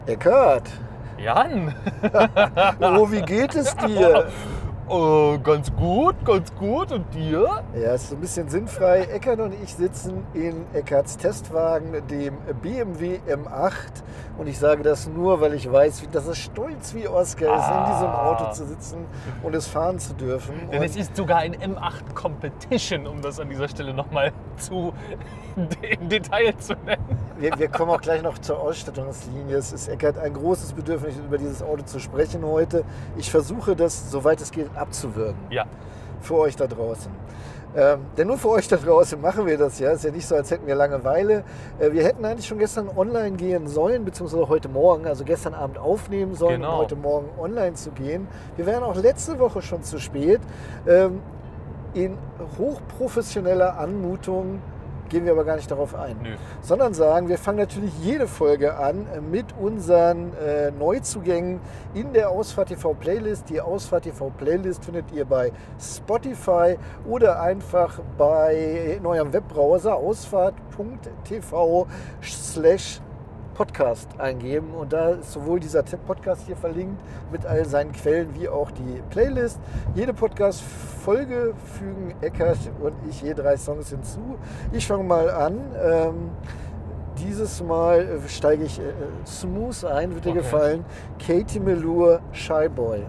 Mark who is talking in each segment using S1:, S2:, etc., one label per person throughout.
S1: Eckart,
S2: Jan!
S1: oh, wie geht es dir?
S2: Ganz gut. Und dir?
S1: Ja, ist so ein bisschen sinnfrei. Eckart und ich sitzen in Eckarts Testwagen, dem BMW M8. Und ich sage das nur, weil ich weiß, dass es stolz wie Oscar ist, in diesem Auto zu sitzen und es fahren zu dürfen.
S2: Denn es ist sogar ein M8 Competition, um das an dieser Stelle nochmal im Detail zu nennen.
S1: Wir kommen auch gleich noch zur Ausstattungslinie. Es ist Eckart ein großes Bedürfnis, über dieses Auto zu sprechen heute. Ich versuche das, soweit es geht, abzuwürgen.
S2: Ja.
S1: Für euch da draußen. Denn nur für euch da draußen machen wir das ja. Ist ja nicht so, als hätten wir Langeweile. Wir hätten eigentlich schon gestern online gehen sollen, beziehungsweise heute Morgen, also gestern Abend aufnehmen sollen,
S2: Genau.
S1: um heute Morgen online zu gehen. Wir wären auch letzte Woche schon zu spät. In hochprofessioneller Anmutung gehen wir aber gar nicht darauf ein.
S2: Nö.
S1: Sondern sagen, wir fangen natürlich jede Folge an mit unseren Neuzugängen in der Ausfahrt TV Playlist. Die Ausfahrt TV Playlist findet ihr bei Spotify oder einfach in eurem Webbrowser ausfahrt.tv/Podcast eingeben. Und da ist sowohl dieser Podcast hier verlinkt mit all seinen Quellen wie auch die Playlist. Jede Podcast-Folge fügen Eckart und ich je 3 Songs hinzu. Ich fange mal an. Dieses Mal steige ich smooth ein, wird dir gefallen. Katie Melua, Shy Boy.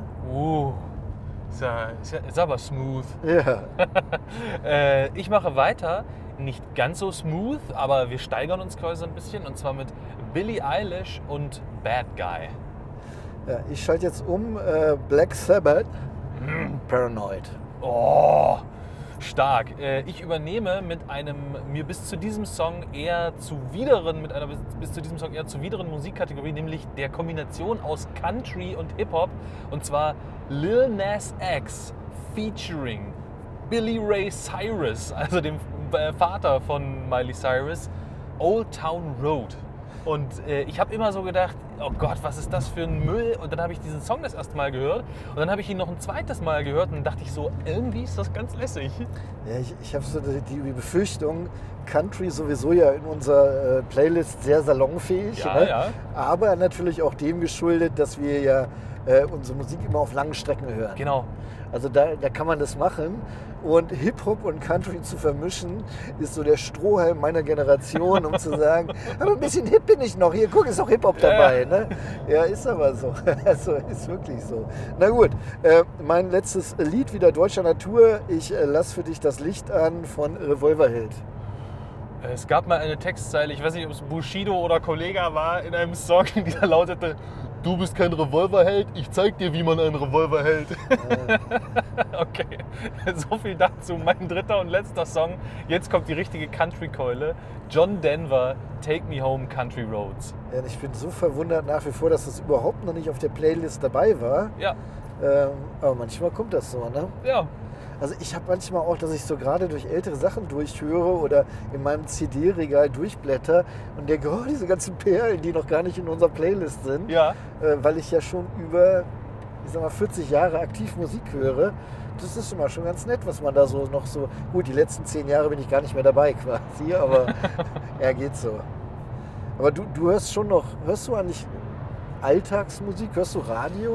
S2: Ist aber smooth.
S1: Ja.
S2: Ich mache weiter. Nicht ganz so smooth, aber wir steigern uns quasi so ein bisschen. Und zwar mit Billie Eilish und Bad Guy.
S1: Ja, ich schalte jetzt um. Black Sabbath, Paranoid.
S2: Oh, stark. Ich übernehme mit einem mir bis zu diesem Song eher zuwideren Musikkategorie, nämlich der Kombination aus Country und Hip-Hop. Und zwar Lil Nas X featuring Billy Ray Cyrus, also dem Vater von Miley Cyrus, Old Town Road. Und ich habe immer so gedacht, oh Gott, was ist das für ein Müll? Und dann habe ich diesen Song das erste Mal gehört und dann habe ich ihn noch ein zweites Mal gehört und dann dachte ich so, irgendwie ist das ganz lässig.
S1: Ja, ich habe so die Befürchtung, Country sowieso ja in unserer Playlist sehr salonfähig,
S2: Ja,
S1: ne?
S2: ja.
S1: Aber natürlich auch dem geschuldet, dass wir ja unsere Musik immer auf langen Strecken hören.
S2: Genau.
S1: Also da kann man das machen. Und Hip-Hop und Country zu vermischen, ist so der Strohhalm meiner Generation, um zu sagen, aber ein bisschen Hip bin ich noch. Hier, guck, ist auch Hip-Hop dabei. Ne? Ja, ist aber so. Also ist wirklich so. Na gut, mein letztes Lied wieder deutscher Natur. Ich lass für dich das Licht an von Revolverheld.
S2: Es gab mal eine Textzeile, ich weiß nicht, ob es Bushido oder Kollega war, in einem Song, die da lautete: Du bist kein Revolverheld, ich zeig dir, wie man einen Revolver hält. Okay, so viel dazu. Mein dritter und letzter Song. Jetzt kommt die richtige Country-Keule. John Denver, Take Me Home, Country Roads.
S1: Ja, ich bin so verwundert nach wie vor, dass das überhaupt noch nicht auf der Playlist dabei war.
S2: Ja,
S1: Aber manchmal kommt das so, ne?
S2: ja.
S1: Also ich habe manchmal auch, dass ich so gerade durch ältere Sachen durchhöre oder in meinem CD-Regal durchblätter und denke, oh, diese ganzen Perlen, die noch gar nicht in unserer Playlist sind.
S2: Ja.
S1: Weil ich ja schon über, ich sag mal, 40 Jahre aktiv Musik höre. Das ist immer schon ganz nett, was man da so noch so... Gut, die letzten 10 Jahre bin ich gar nicht mehr dabei quasi, aber ja, geht so. Aber du hörst schon noch, hörst du eigentlich Alltagsmusik? Hörst du Radio?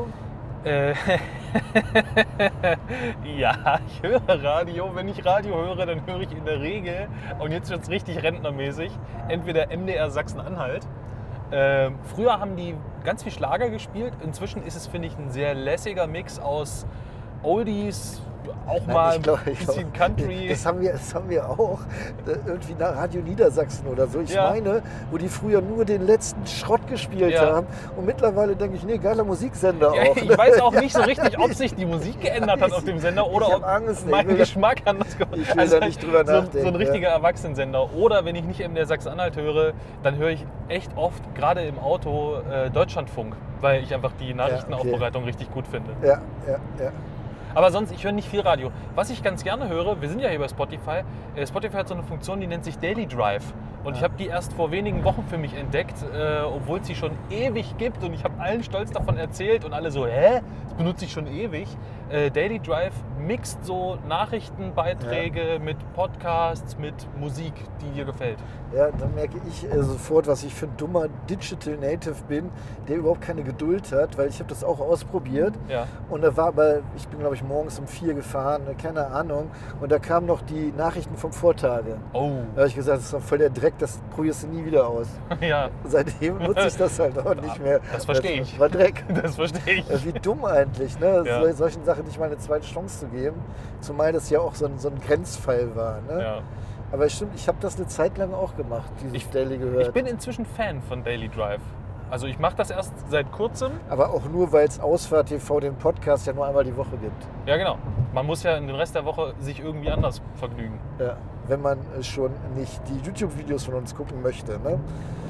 S2: Ja, ich höre Radio. Wenn ich Radio höre, dann höre ich in der Regel, und jetzt wird es richtig rentnermäßig, entweder MDR Sachsen-Anhalt. Früher haben die ganz viel Schlager gespielt. Inzwischen ist es, finde ich, ein sehr lässiger Mix aus Oldies, auch mal ein bisschen Country.
S1: Das haben wir auch irgendwie nach Radio Niedersachsen oder so. Ich
S2: Ja.
S1: meine, wo die früher nur den letzten Schrott gespielt
S2: Ja.
S1: haben. Und mittlerweile denke ich, nee, geiler Musiksender
S2: Ja,
S1: auch.
S2: ich weiß auch nicht so richtig, ob sich die Musik geändert hat auf dem Sender oder
S1: Ich hab
S2: ob
S1: Angst,
S2: mein
S1: ich will-
S2: Geschmack anders geworden ist.
S1: ich will da nicht drüber
S2: so ein
S1: nachdenken,
S2: richtiger Erwachsenensender. Oder wenn ich nicht MDR Sachsen-Anhalt höre, dann höre ich echt oft, gerade im Auto, Deutschlandfunk, weil ich einfach die Nachrichtenaufbereitung richtig gut finde.
S1: Ja.
S2: Aber sonst, ich höre nicht viel Radio. Was ich ganz gerne höre, wir sind ja hier bei Spotify. Spotify hat so eine Funktion, die nennt sich Daily Drive. Und ich habe die erst vor wenigen Wochen für mich entdeckt, obwohl es sie schon ewig gibt. Und ich habe allen stolz davon erzählt und alle so, hä? Das benutze ich schon ewig. Daily Drive mixt so Nachrichtenbeiträge mit Podcasts, mit Musik, die dir gefällt.
S1: Ja, dann merke ich sofort, was ich für ein dummer Digital Native bin, der überhaupt keine Geduld hat, weil ich habe das auch ausprobiert.
S2: Ja.
S1: Und da war aber, ich bin glaube ich morgens um 4 gefahren, keine Ahnung. Und da kamen noch die Nachrichten vom Vortage.
S2: Oh.
S1: Da habe ich gesagt, das ist doch voll der Dreck, das probierst du nie wieder aus.
S2: Ja.
S1: Seitdem nutze ich das halt auch nicht mehr.
S2: Das verstehe ich.
S1: Das war Dreck.
S2: Das verstehe ich.
S1: Wie dumm eigentlich, ne?
S2: Ja.
S1: Solchen Sachen nicht mal eine zweite Chance zu geben. Zumal das ja auch so ein Grenzfall war. Ne?
S2: Ja.
S1: Aber stimmt, ich habe das eine Zeit lang auch gemacht, dieses Daily gehört.
S2: Ich bin inzwischen Fan von Daily Drive. Also ich mache das erst seit kurzem.
S1: Aber auch nur, weil es Ausfahrt TV den Podcast ja nur einmal die Woche gibt.
S2: Ja, genau. Man muss ja in den Rest der Woche sich irgendwie anders vergnügen.
S1: Ja, wenn man schon nicht die YouTube-Videos von uns gucken möchte. Ne?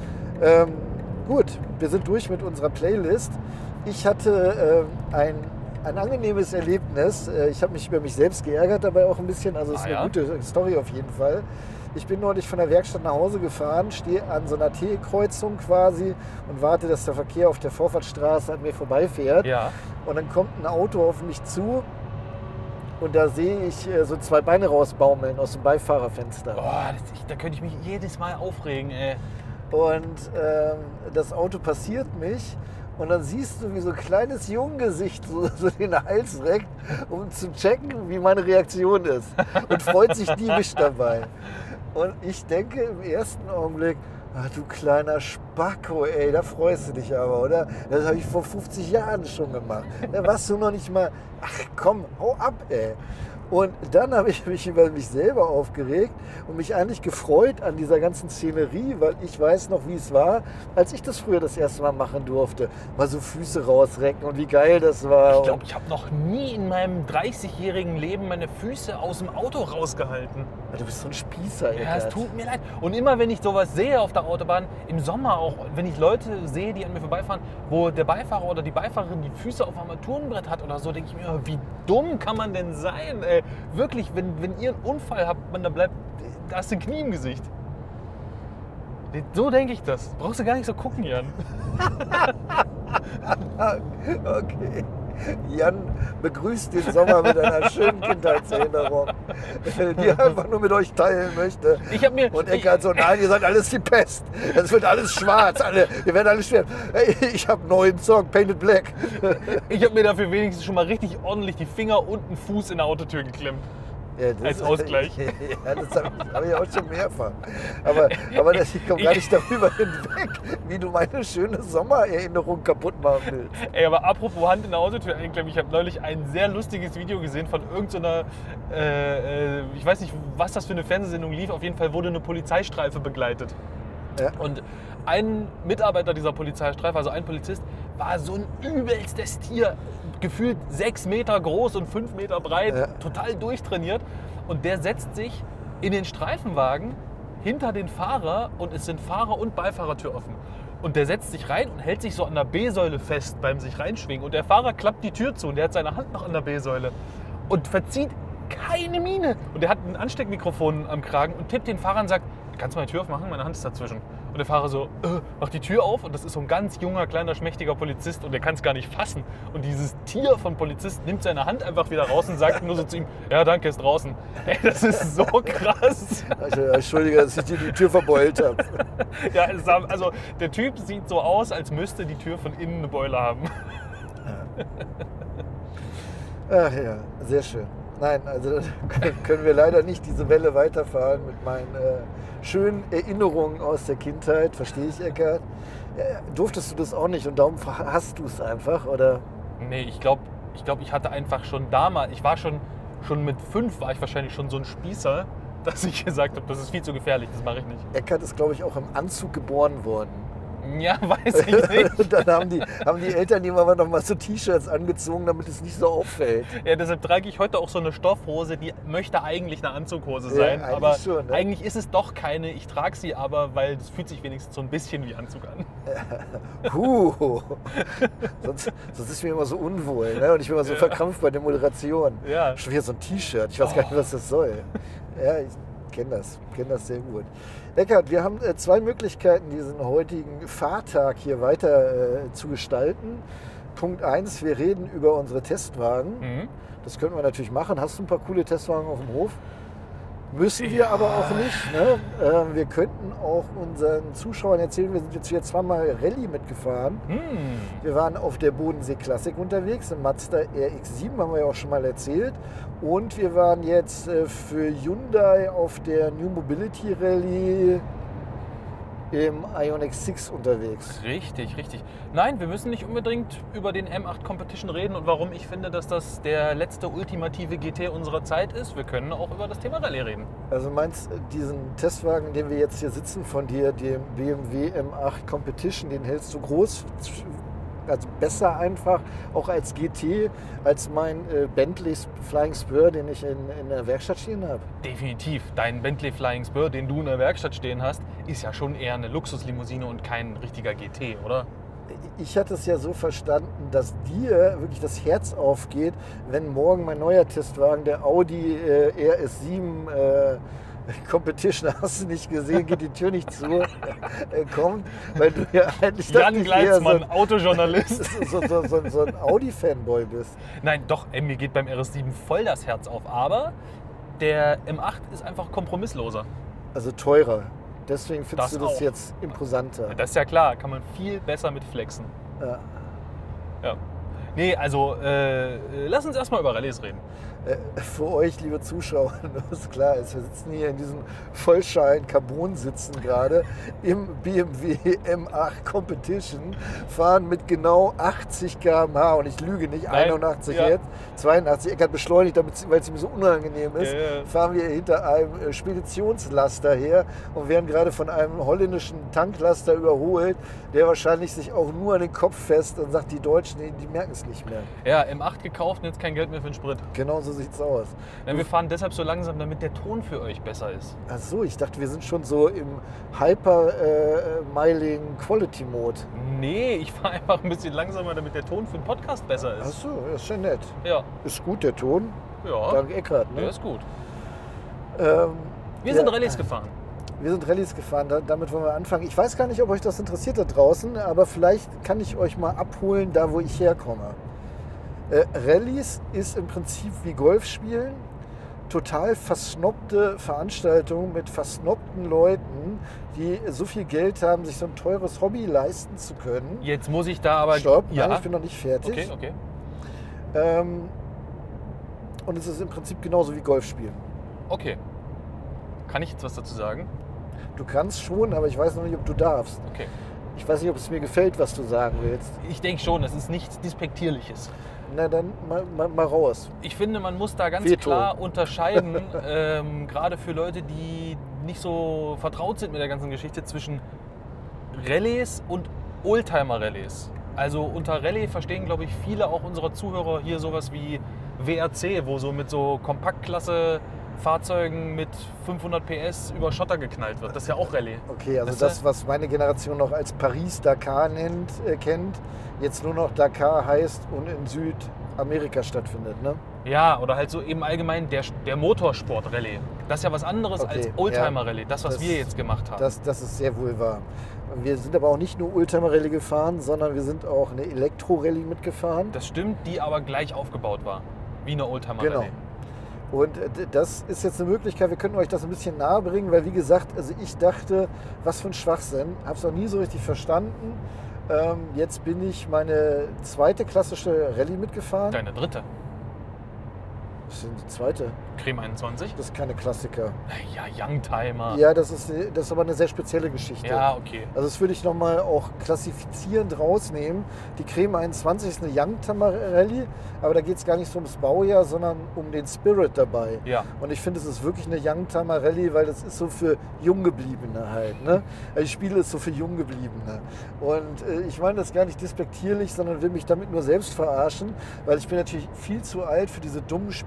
S1: Gut, wir sind durch mit unserer Playlist. Ich hatte ein angenehmes Erlebnis. Ich habe mich über mich selbst geärgert dabei auch ein bisschen. Also es ist eine gute Story auf jeden Fall. Ich bin neulich von der Werkstatt nach Hause gefahren, stehe an so einer T-Kreuzung quasi und warte, dass der Verkehr auf der Vorfahrtsstraße an mir vorbeifährt.
S2: Ja.
S1: Und dann kommt ein Auto auf mich zu und da sehe ich so 2 Beine rausbaumeln aus dem Beifahrerfenster.
S2: Boah, da könnte ich mich jedes Mal aufregen, ey.
S1: Und das Auto passiert mich. Und dann siehst du, wie so ein kleines Junggesicht so den Hals reckt, um zu checken, wie meine Reaktion ist. Und freut sich diebisch dabei. Und ich denke im ersten Augenblick, ach du kleiner Spacko, ey, da freust du dich aber, oder? Das habe ich vor 50 Jahren schon gemacht. Da warst du noch nicht mal, ach komm, hau ab, ey. Und dann habe ich mich über mich selber aufgeregt und mich eigentlich gefreut an dieser ganzen Szenerie, weil ich weiß noch, wie es war, als ich das früher das erste Mal machen durfte. Mal so Füße rausrecken und wie geil das war.
S2: Ich glaube, ich habe noch nie in meinem 30-jährigen Leben meine Füße aus dem Auto rausgehalten.
S1: Du bist so ein Spießer, ey.
S2: Ja, es tut mir leid. Und immer, wenn ich sowas sehe auf der Autobahn, im Sommer auch, wenn ich Leute sehe, die an mir vorbeifahren, wo der Beifahrer oder die Beifahrerin die Füße auf dem Armaturenbrett hat oder so, denke ich mir, wie dumm kann man denn sein, ey? Wirklich, wenn ihr einen Unfall habt, da hast du ein Knie im Gesicht. So denke ich das. Brauchst du gar nicht so gucken, Jan.
S1: Okay. Jan begrüßt den Sommer mit einer schönen Kindheitserinnerung, die er einfach nur mit euch teilen möchte. Und Eckart so, nein, ihr seid alles die Pest. Es wird alles schwarz. Wir werden alles sterben. Hey, ich habe einen neuen Song, Painted Black.
S2: Ich habe mir dafür wenigstens schon mal richtig ordentlich die Finger und den Fuß in der Autotür geklemmt.
S1: Ja,
S2: als Ausgleich.
S1: Ja, das hab ich auch schon mehrfach. Aber ich komme gar nicht darüber hinweg, wie du meine schöne Sommererinnerung kaputt machen willst.
S2: Ey, aber apropos Hand in der Autotür einklemmen, ich habe neulich ein sehr lustiges Video gesehen von irgendeiner, ich weiß nicht, was das für eine Fernsehsendung lief, auf jeden Fall wurde eine Polizeistreife begleitet. Ja. Und ein Mitarbeiter dieser Polizeistreife, also ein Polizist, war so ein übelstes Tier, gefühlt 6 Meter groß und 5 Meter breit, ja. Total durchtrainiert. Und der setzt sich in den Streifenwagen hinter den Fahrer und es sind Fahrer- und Beifahrertür offen. Und der setzt sich rein und hält sich so an der B-Säule fest beim sich reinschwingen. Und der Fahrer klappt die Tür zu und der hat seine Hand noch an der B-Säule und verzieht keine Miene. Und der hat ein Ansteckmikrofon am Kragen und tippt den Fahrer und sagt, kannst du meine Tür aufmachen? Meine Hand ist dazwischen. Und der Fahrer so, macht die Tür auf und das ist so ein ganz junger, kleiner, schmächtiger Polizist und der kann es gar nicht fassen. Und dieses Tier von Polizist nimmt seine Hand einfach wieder raus und sagt nur so zu ihm, ja danke, ist draußen. Ey, das ist so krass.
S1: Entschuldige, dass ich dir die Tür verbeult habe.
S2: Ja, also der Typ sieht so aus, als müsste die Tür von innen eine Beule haben.
S1: Ach ja, sehr schön. Nein, also können wir leider nicht diese Welle weiterfahren mit meinen schönen Erinnerungen aus der Kindheit. Verstehe ich, Eckart? Durftest du das auch nicht und darum hast du es einfach, oder?
S2: Nee, ich glaube, ich hatte einfach schon damals, ich war schon mit 5 war ich wahrscheinlich schon so ein Spießer, dass ich gesagt habe, das ist viel zu gefährlich, das mache ich nicht.
S1: Eckart ist, glaube ich, auch im Anzug geboren worden.
S2: Ja, weiß ich nicht.
S1: Und dann haben die Eltern ihm aber noch mal so T-Shirts angezogen, damit es nicht so auffällt.
S2: Ja, deshalb trage ich heute auch so eine Stoffhose, die möchte eigentlich eine Anzughose sein. Ja, aber schon, ne? Eigentlich ist es doch keine. Ich trage sie aber, weil es fühlt sich wenigstens so ein bisschen wie Anzug an.
S1: Sonst ist mir immer so unwohl. Ne? Und ich bin immer so verkrampft bei der Moderation.
S2: Ja.
S1: Schon wieder so ein T-Shirt. Ich weiß gar nicht, was das soll. Ja, kenne das sehr gut. Eckhard, wir haben zwei Möglichkeiten, diesen heutigen Fahrtag hier weiter zu gestalten. Punkt 1, wir reden über unsere Testwagen.
S2: Mhm.
S1: Das könnten wir natürlich machen. Hast du ein paar coole Testwagen auf dem Hof? Müssen wir aber auch nicht. Ne? Wir könnten auch unseren Zuschauern erzählen, wir sind jetzt hier zweimal Rallye mitgefahren. Wir waren auf der Bodensee Classic unterwegs, im Mazda RX-7, haben wir ja auch schon mal erzählt. Und wir waren jetzt für Hyundai auf der New Mobility Rallye im Ioniq 6 unterwegs.
S2: Richtig. Nein, wir müssen nicht unbedingt über den M8 Competition reden und warum ich finde, dass das der letzte ultimative GT unserer Zeit ist. Wir können auch über das Thema Rallye reden.
S1: Also meinst diesen Testwagen, in dem wir jetzt hier sitzen, von dir, dem BMW M8 Competition, den hältst du groß, also besser einfach, auch als GT, als mein Bentley Flying Spur, den ich in der Werkstatt stehen habe?
S2: Definitiv. Dein Bentley Flying Spur, den du in der Werkstatt stehen hast, ist ja schon eher eine Luxuslimousine und kein richtiger GT, oder?
S1: Ich hatte es ja so verstanden, dass dir wirklich das Herz aufgeht, wenn morgen mein neuer Testwagen, der Audi RS7 Competition, hast du nicht gesehen, geht die Tür nicht zu, kommt, weil du ja eigentlich
S2: Jan Gleitzmann, Autojournalist.
S1: so ein Audi-Fanboy bist.
S2: Nein, doch, mir geht beim RS7 voll das Herz auf, aber der M8 ist einfach kompromissloser.
S1: Also teurer. Deswegen findest
S2: Das
S1: du das
S2: auch.
S1: jetzt imposanter.
S2: Das ist ja klar, kann man viel besser mit flexen.
S1: Ja.
S2: Ja. Nee, also lass uns erstmal über Rallyes reden.
S1: Für euch, liebe Zuschauer, das ist klar ist, wir sitzen hier in diesem vollschalen Carbon-Sitzen gerade im BMW M8 Competition, fahren mit genau 80 km/h und ich lüge nicht,
S2: Nein,
S1: 81
S2: ja.
S1: jetzt, 82, Eckart beschleunigt, weil es ihm so unangenehm ist,
S2: Ja.
S1: fahren wir hinter einem Speditionslaster her und werden gerade von einem holländischen Tanklaster überholt, der wahrscheinlich sich auch nur an den Kopf fest und sagt, die Deutschen, die merken es nicht mehr.
S2: Ja, M8 gekauft und jetzt kein Geld mehr für den Sprit.
S1: Genau so sieht's aus.
S2: Denn wir fahren deshalb so langsam, damit der Ton für euch besser ist.
S1: Ach so, ich dachte, wir sind schon so im Hyper-Miling Quality Mode.
S2: Nee, ich fahre einfach ein bisschen langsamer, damit der Ton für den Podcast besser
S1: Ach
S2: ist.
S1: so, das ist ja nett.
S2: Ja,
S1: Ist gut, der Ton.
S2: ja,
S1: Dank Eckart.
S2: der
S1: Ne?
S2: ist gut.
S1: Ähm,
S2: Wir
S1: ja,
S2: sind Rallyes gefahren.
S1: Wir sind Rallyes gefahren, damit wollen wir anfangen. Ich weiß gar nicht, ob euch das interessiert da draußen, aber vielleicht kann ich euch mal abholen, da wo ich herkomme. Rallyes ist im Prinzip wie Golf spielen. Total versnobte Veranstaltung mit versnobten Leuten, die so viel Geld haben, sich so ein teures Hobby leisten zu können.
S2: Jetzt muss ich da aber...
S1: Stopp,
S2: Ja,
S1: nein, ich bin noch nicht fertig.
S2: okay.
S1: Und es ist im Prinzip genauso wie Golf spielen.
S2: Okay. Kann ich jetzt was dazu sagen?
S1: Du kannst schon, aber ich weiß noch nicht, ob du darfst.
S2: Okay.
S1: Ich weiß nicht, ob es mir gefällt, was du sagen willst.
S2: Ich denke schon, das ist nichts Despektierliches.
S1: Na dann mal raus.
S2: Ich finde, man muss da ganz
S1: Veto.
S2: klar unterscheiden, gerade für Leute, die nicht so vertraut sind mit der ganzen Geschichte, zwischen Rallyes und Oldtimer-Rallyes. Also unter Rallye verstehen, glaube ich, viele auch unserer Zuhörer hier sowas wie WRC, wo so mit so Kompaktklasse-Fahrzeugen mit 500 PS über Schotter geknallt wird. Das ist ja auch Rallye.
S1: Okay, also
S2: Das
S1: das, was meine Generation noch als Paris-Dakar kennt, jetzt nur noch Dakar heißt und in Südamerika stattfindet, ne?
S2: Ja, oder halt so eben allgemein der Motorsport-Rallye. Das ist ja was anderes
S1: Okay,
S2: als Oldtimer-Rallye, das, was
S1: das-
S2: wir jetzt gemacht haben.
S1: Das ist sehr wohl wahr. Wir sind aber auch nicht nur Oldtimer-Rallye gefahren, sondern wir sind auch eine Elektro-Rallye mitgefahren.
S2: Das stimmt, die aber gleich aufgebaut war. Wie eine Oldtimer-Rallye.
S1: Genau. Und das ist jetzt eine Möglichkeit, wir können euch das ein bisschen nahe bringen, weil wie gesagt, also ich dachte, was für ein Schwachsinn, habe es noch nie so richtig verstanden. Jetzt bin ich meine zweite klassische Rallye mitgefahren.
S2: Deine dritte.
S1: Das ist die zweite,
S2: Creme 21.
S1: das ist keine Klassiker.
S2: Ja, Youngtimer.
S1: Ja, das ist aber eine sehr spezielle Geschichte.
S2: Ja, okay.
S1: Also das würde ich nochmal auch klassifizierend rausnehmen. Die Creme 21 ist eine Youngtimer Rallye, aber da geht es gar nicht so ums Baujahr, sondern um den Spirit dabei.
S2: Ja.
S1: Und ich finde, es ist wirklich eine Youngtimer Rallye, weil das ist so für Junggebliebene halt. Ne? Also die Spiele ist so für Junggebliebene. Und ich meine das gar nicht despektierlich, sondern will mich damit nur selbst verarschen, weil ich bin natürlich viel zu alt für diese dummen Spiele,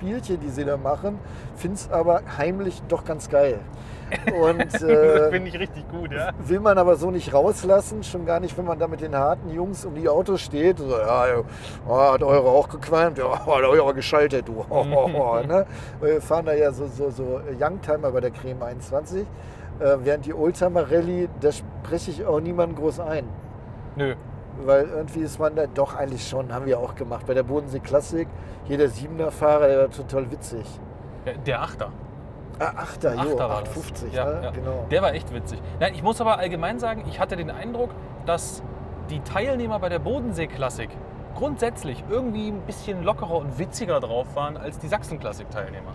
S1: Spielchen, die sie da machen, finde es aber heimlich doch ganz geil. Und
S2: Das finde ich richtig gut, ja.
S1: will man aber so nicht rauslassen, schon gar nicht, wenn man da mit den harten Jungs um die Autos steht. So, ja, hat eure auch gequalmt? Ja, hat eure geschaltet, du. Ne? Wir fahren da ja so Youngtimer bei der Creme 21. Während die Oldtimer-Rallye, da spreche ich auch niemanden groß ein.
S2: Nö.
S1: Weil irgendwie ist man da doch eigentlich schon, haben wir auch gemacht. Bei der Bodensee Classic, hier der 7er-Fahrer, der war total witzig.
S2: Ja, der Achter.
S1: Achter, jo,
S2: Achter war
S1: 850,
S2: das.
S1: ne?
S2: Ja.
S1: Genau.
S2: Der war echt witzig. Nein, ich muss aber allgemein sagen, ich hatte den Eindruck, dass die Teilnehmer bei der Bodensee-Klassik grundsätzlich irgendwie ein bisschen lockerer und witziger drauf waren als die Sachsen-Klassik-Teilnehmer.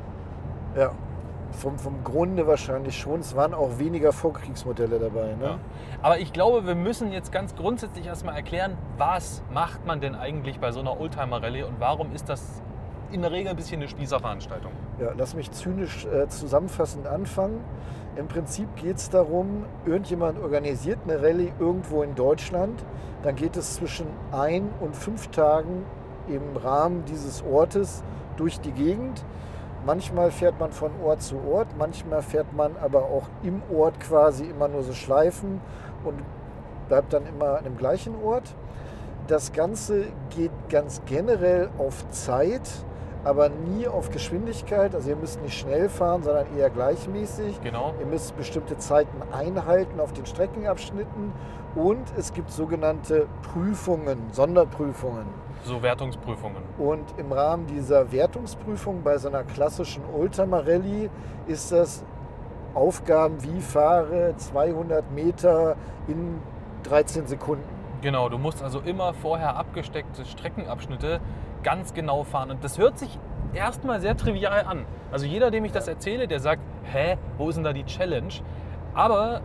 S1: Ja, vom Grunde wahrscheinlich schon. Es waren auch weniger Vorkriegsmodelle dabei. Ne?
S2: Ja. Aber ich glaube, wir müssen jetzt ganz grundsätzlich erstmal erklären, was macht man denn eigentlich bei so einer Oldtimer-Rallye und warum ist das in der Regel ein bisschen eine Spießerveranstaltung?
S1: Ja, lass mich zynisch zusammenfassend anfangen. Im Prinzip geht es darum, irgendjemand organisiert eine Rallye irgendwo in Deutschland. Dann geht es zwischen 1 und 5 Tagen im Rahmen dieses Ortes durch die Gegend. Manchmal fährt man von Ort zu Ort, manchmal fährt man aber auch im Ort quasi immer nur so Schleifen und bleibt dann immer an dem gleichen Ort. Das Ganze geht ganz generell auf Zeit, aber nie auf Geschwindigkeit. Also ihr müsst nicht schnell fahren, sondern eher gleichmäßig.
S2: Genau.
S1: Ihr müsst bestimmte Zeiten einhalten auf den Streckenabschnitten und es gibt sogenannte Prüfungen, Sonderprüfungen.
S2: So Wertungsprüfungen.
S1: Und im Rahmen dieser Wertungsprüfung bei so einer klassischen Oldtimer-Rallye ist das Aufgaben wie fahre 200 Meter in 13 Sekunden.
S2: Genau, du musst also immer vorher abgesteckte Streckenabschnitte ganz genau fahren. Und das hört sich erstmal sehr trivial an. Also jeder, dem ich das erzähle, der sagt, hä, wo ist denn da die Challenge? Aber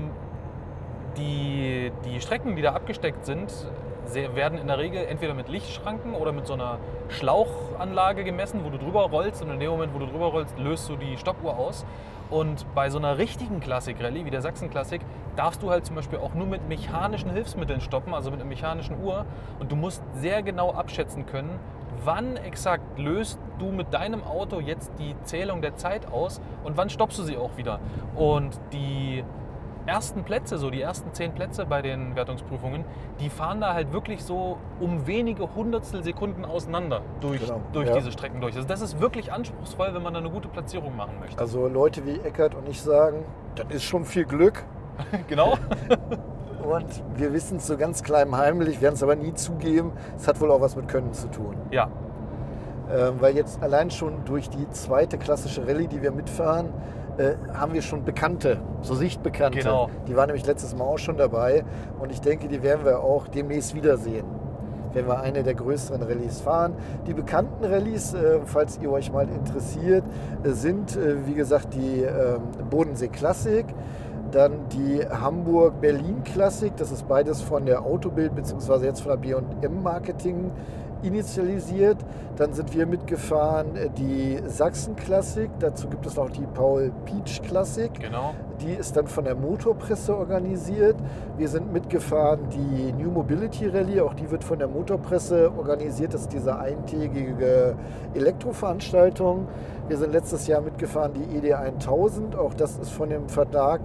S2: die Strecken, die da abgesteckt sind, werden in der Regel entweder mit Lichtschranken oder mit so einer Schlauchanlage gemessen, wo du drüber rollst und in dem Moment, wo du drüber rollst, löst du die Stoppuhr aus. Und bei so einer richtigen Klassik-Rallye wie der Sachsen-Klassik darfst du halt zum Beispiel auch nur mit mechanischen Hilfsmitteln stoppen, also mit einer mechanischen Uhr. Und du musst sehr genau abschätzen können, wann exakt löst du mit deinem Auto jetzt die Zählung der Zeit aus und wann stoppst du sie auch wieder. Und die ersten Plätze, so die ersten 10 Plätze bei den Wertungsprüfungen, die fahren da halt wirklich so um wenige Hundertstel Sekunden auseinander durch diese Strecken durch. Also das ist wirklich anspruchsvoll, wenn man da eine gute Platzierung machen möchte.
S1: Also Leute wie Eckert und ich sagen, das ist schon viel Glück.
S2: Genau.
S1: Und wir wissen es so ganz klein heimlich, werden es aber nie zugeben. Es hat wohl auch was mit Können zu tun.
S2: Ja.
S1: Weil jetzt allein schon durch die zweite klassische Rallye, die wir mitfahren, haben wir schon Bekannte, so Sichtbekannte.
S2: Genau.
S1: Die waren nämlich letztes Mal auch schon dabei und ich denke, die werden wir auch demnächst wiedersehen, wenn wir eine der größeren Rallyes fahren. Die bekannten Rallyes, falls ihr euch mal interessiert, sind wie gesagt die Bodensee Classic, dann die Hamburg-Berlin Classic, das ist beides von der Autobild bzw. jetzt von der B&M Marketing initialisiert. Dann sind wir mitgefahren die Sachsen Classic, dazu gibt es noch die Paul Pietsch Classic.
S2: Genau.
S1: Die ist dann von der Motorpresse organisiert. Wir sind mitgefahren die New Mobility Rallye, auch die wird von der Motorpresse organisiert. Das ist diese eintägige Elektroveranstaltung. Wir sind letztes Jahr mitgefahren die ED 1000, auch das ist von dem Verlag,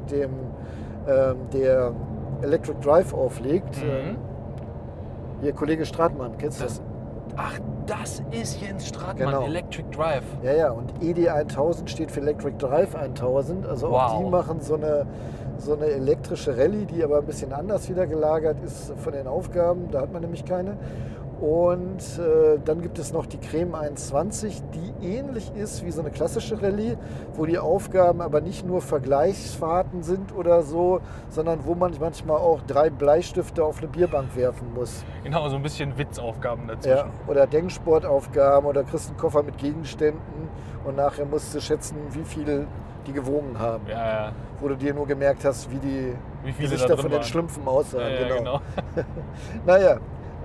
S1: der Electric Drive auflegt. Hier Kollege Stratmann, kennst du das?
S2: Ach, das ist Jens Stratmann,
S1: Genau.
S2: Electric Drive.
S1: Ja, und ED 1000 steht für Electric Drive 1000. Also auch die machen so eine elektrische Rallye, die aber ein bisschen anders wieder gelagert ist von den Aufgaben. Da hat man nämlich keine. Und dann gibt es noch die Creme 21, die ähnlich ist wie so eine klassische Rallye, wo die Aufgaben aber nicht nur Vergleichsfahrten sind oder so, sondern wo man manchmal auch 3 Bleistifte auf eine Bierbank werfen muss.
S2: Genau, so ein bisschen Witzaufgaben dazwischen.
S1: Ja, oder Denksportaufgaben oder kriegst einen Koffer mit Gegenständen und nachher musst du schätzen, wie viel die gewogen haben.
S2: Ja.
S1: Wo du dir nur gemerkt hast, wie die
S2: viele
S1: Gesichter von den Schlümpfen aussahen.
S2: Ja, genau.
S1: Naja,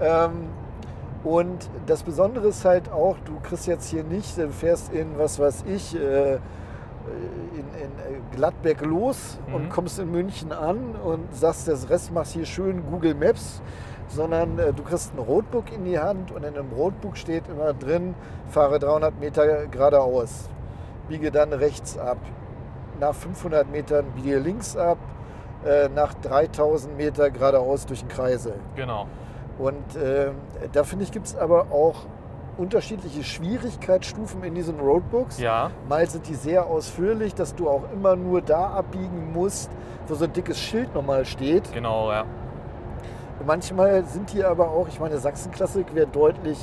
S1: und das Besondere ist halt auch, du kriegst jetzt hier nicht, du fährst in, was weiß ich, in Gladbeck los und kommst in München an und sagst, das Rest machst hier schön Google Maps, sondern du kriegst ein Roadbook in die Hand und in dem Roadbook steht immer drin, fahre 300 Meter geradeaus, biege dann rechts ab. Nach 500 Metern biege links ab, nach 3000 Meter geradeaus durch den Kreisel.
S2: Genau.
S1: Und da finde ich, gibt es aber auch unterschiedliche Schwierigkeitsstufen in diesen Roadbooks.
S2: Ja.
S1: Mal sind die sehr ausführlich, dass du auch immer nur da abbiegen musst, wo so ein dickes Schild nochmal steht.
S2: Genau, ja.
S1: Manchmal sind die aber auch, ich meine, Sachsen-Klassik wäre deutlich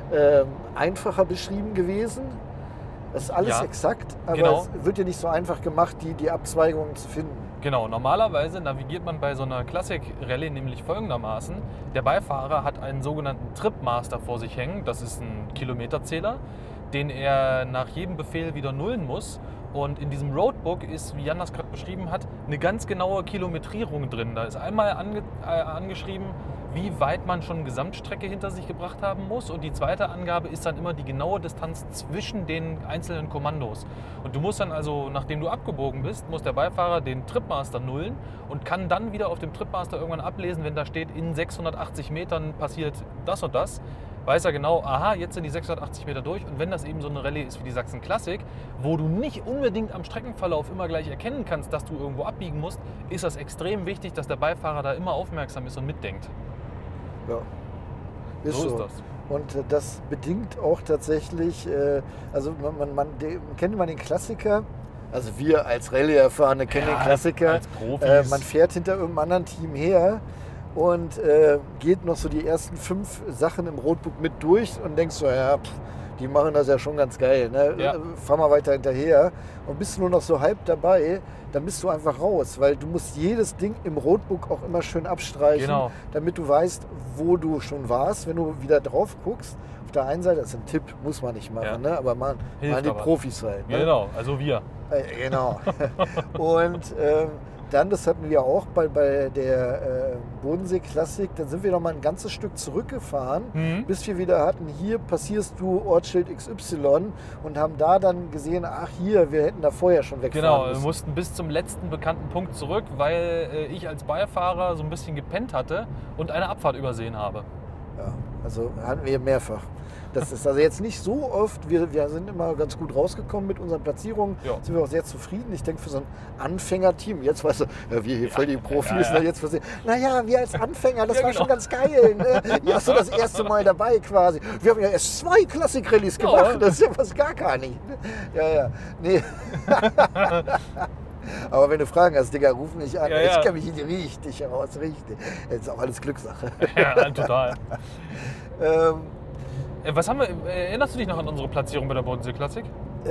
S1: einfacher beschrieben gewesen. Das ist alles exakt, aber es wird ja nicht so einfach gemacht, die Abzweigungen zu finden.
S2: Genau, normalerweise navigiert man bei so einer Classic-Rallye nämlich folgendermaßen. Der Beifahrer hat einen sogenannten Tripmaster vor sich hängen. Das ist ein Kilometerzähler, den er nach jedem Befehl wieder nullen muss. Und in diesem Roadbook ist, wie Jan das gerade beschrieben hat, eine ganz genaue Kilometrierung drin. Da ist einmal angeschrieben, wie weit man schon Gesamtstrecke hinter sich gebracht haben muss. Und die zweite Angabe ist dann immer die genaue Distanz zwischen den einzelnen Kommandos. Und du musst dann also, nachdem du abgebogen bist, muss der Beifahrer den Tripmaster nullen und kann dann wieder auf dem Tripmaster irgendwann ablesen, wenn da steht, in 680 Metern passiert das und das. Weiß er genau, aha, jetzt sind die 680 Meter durch. Und wenn das eben so eine Rallye ist wie die Sachsen Classic, wo du nicht unbedingt am Streckenverlauf immer gleich erkennen kannst, dass du irgendwo abbiegen musst, ist das extrem wichtig, dass der Beifahrer da immer aufmerksam ist und mitdenkt.
S1: Ja, ist so.
S2: Ist das.
S1: Und das bedingt auch tatsächlich, also kennt man den Klassiker, also wir als Rallye-Erfahrene kennen den Klassiker,
S2: als Profis.
S1: Man fährt hinter irgendeinem anderen Team her und geht noch so die ersten 5 Sachen im Roadbook mit durch und denkst so, ja, die machen das ja schon ganz geil, ne?
S2: Ja.
S1: Fahr mal weiter hinterher und bist nur noch so halb dabei, dann bist du einfach raus, weil du musst jedes Ding im Roadbook auch immer schön abstreichen,
S2: Genau.
S1: damit du weißt, wo du schon warst, wenn du wieder drauf guckst. Auf der einen Seite, das ist ein Tipp, muss man nicht machen, ne? Aber machen die
S2: aber.
S1: Profis halt. Ne?
S2: Genau, also wir.
S1: Genau. Und dann, das hatten wir auch bei der Bodensee-Klassik, dann sind wir noch mal ein ganzes Stück zurückgefahren, bis wir wieder hatten, hier passierst du Ortsschild XY und haben da dann gesehen, ach hier, wir hätten da vorher schon wegfahren
S2: Genau, wir
S1: müssen.
S2: mussten bis zum letzten bekannten Punkt zurück, weil ich als Beifahrer so ein bisschen gepennt hatte und eine Abfahrt übersehen habe.
S1: Ja, also hatten wir mehrfach. Das ist also jetzt nicht so oft. Wir sind immer ganz gut rausgekommen mit unseren Platzierungen.
S2: Ja.
S1: Sind wir auch sehr zufrieden. Ich denke, für so ein Anfängerteam, jetzt weißt du, ja, wir hier voll die Profis, ne, jetzt naja, wir als Anfänger, das war
S2: genau.
S1: schon ganz geil. Ne? Ja, hast du das erste Mal dabei quasi. Wir haben ja erst 2 Klassik-Rallyes gemacht. Das ist ja fast gar nicht. Ne? Ja. Nee. Aber wenn du Fragen hast, Digga, ruf mich an.
S2: Ja.
S1: Ich kenne mich richtig heraus, richtig. Das ist auch alles Glückssache.
S2: Ja, total. Was haben wir, erinnerst du dich noch an unsere Platzierung bei der Bodensee-Klassik?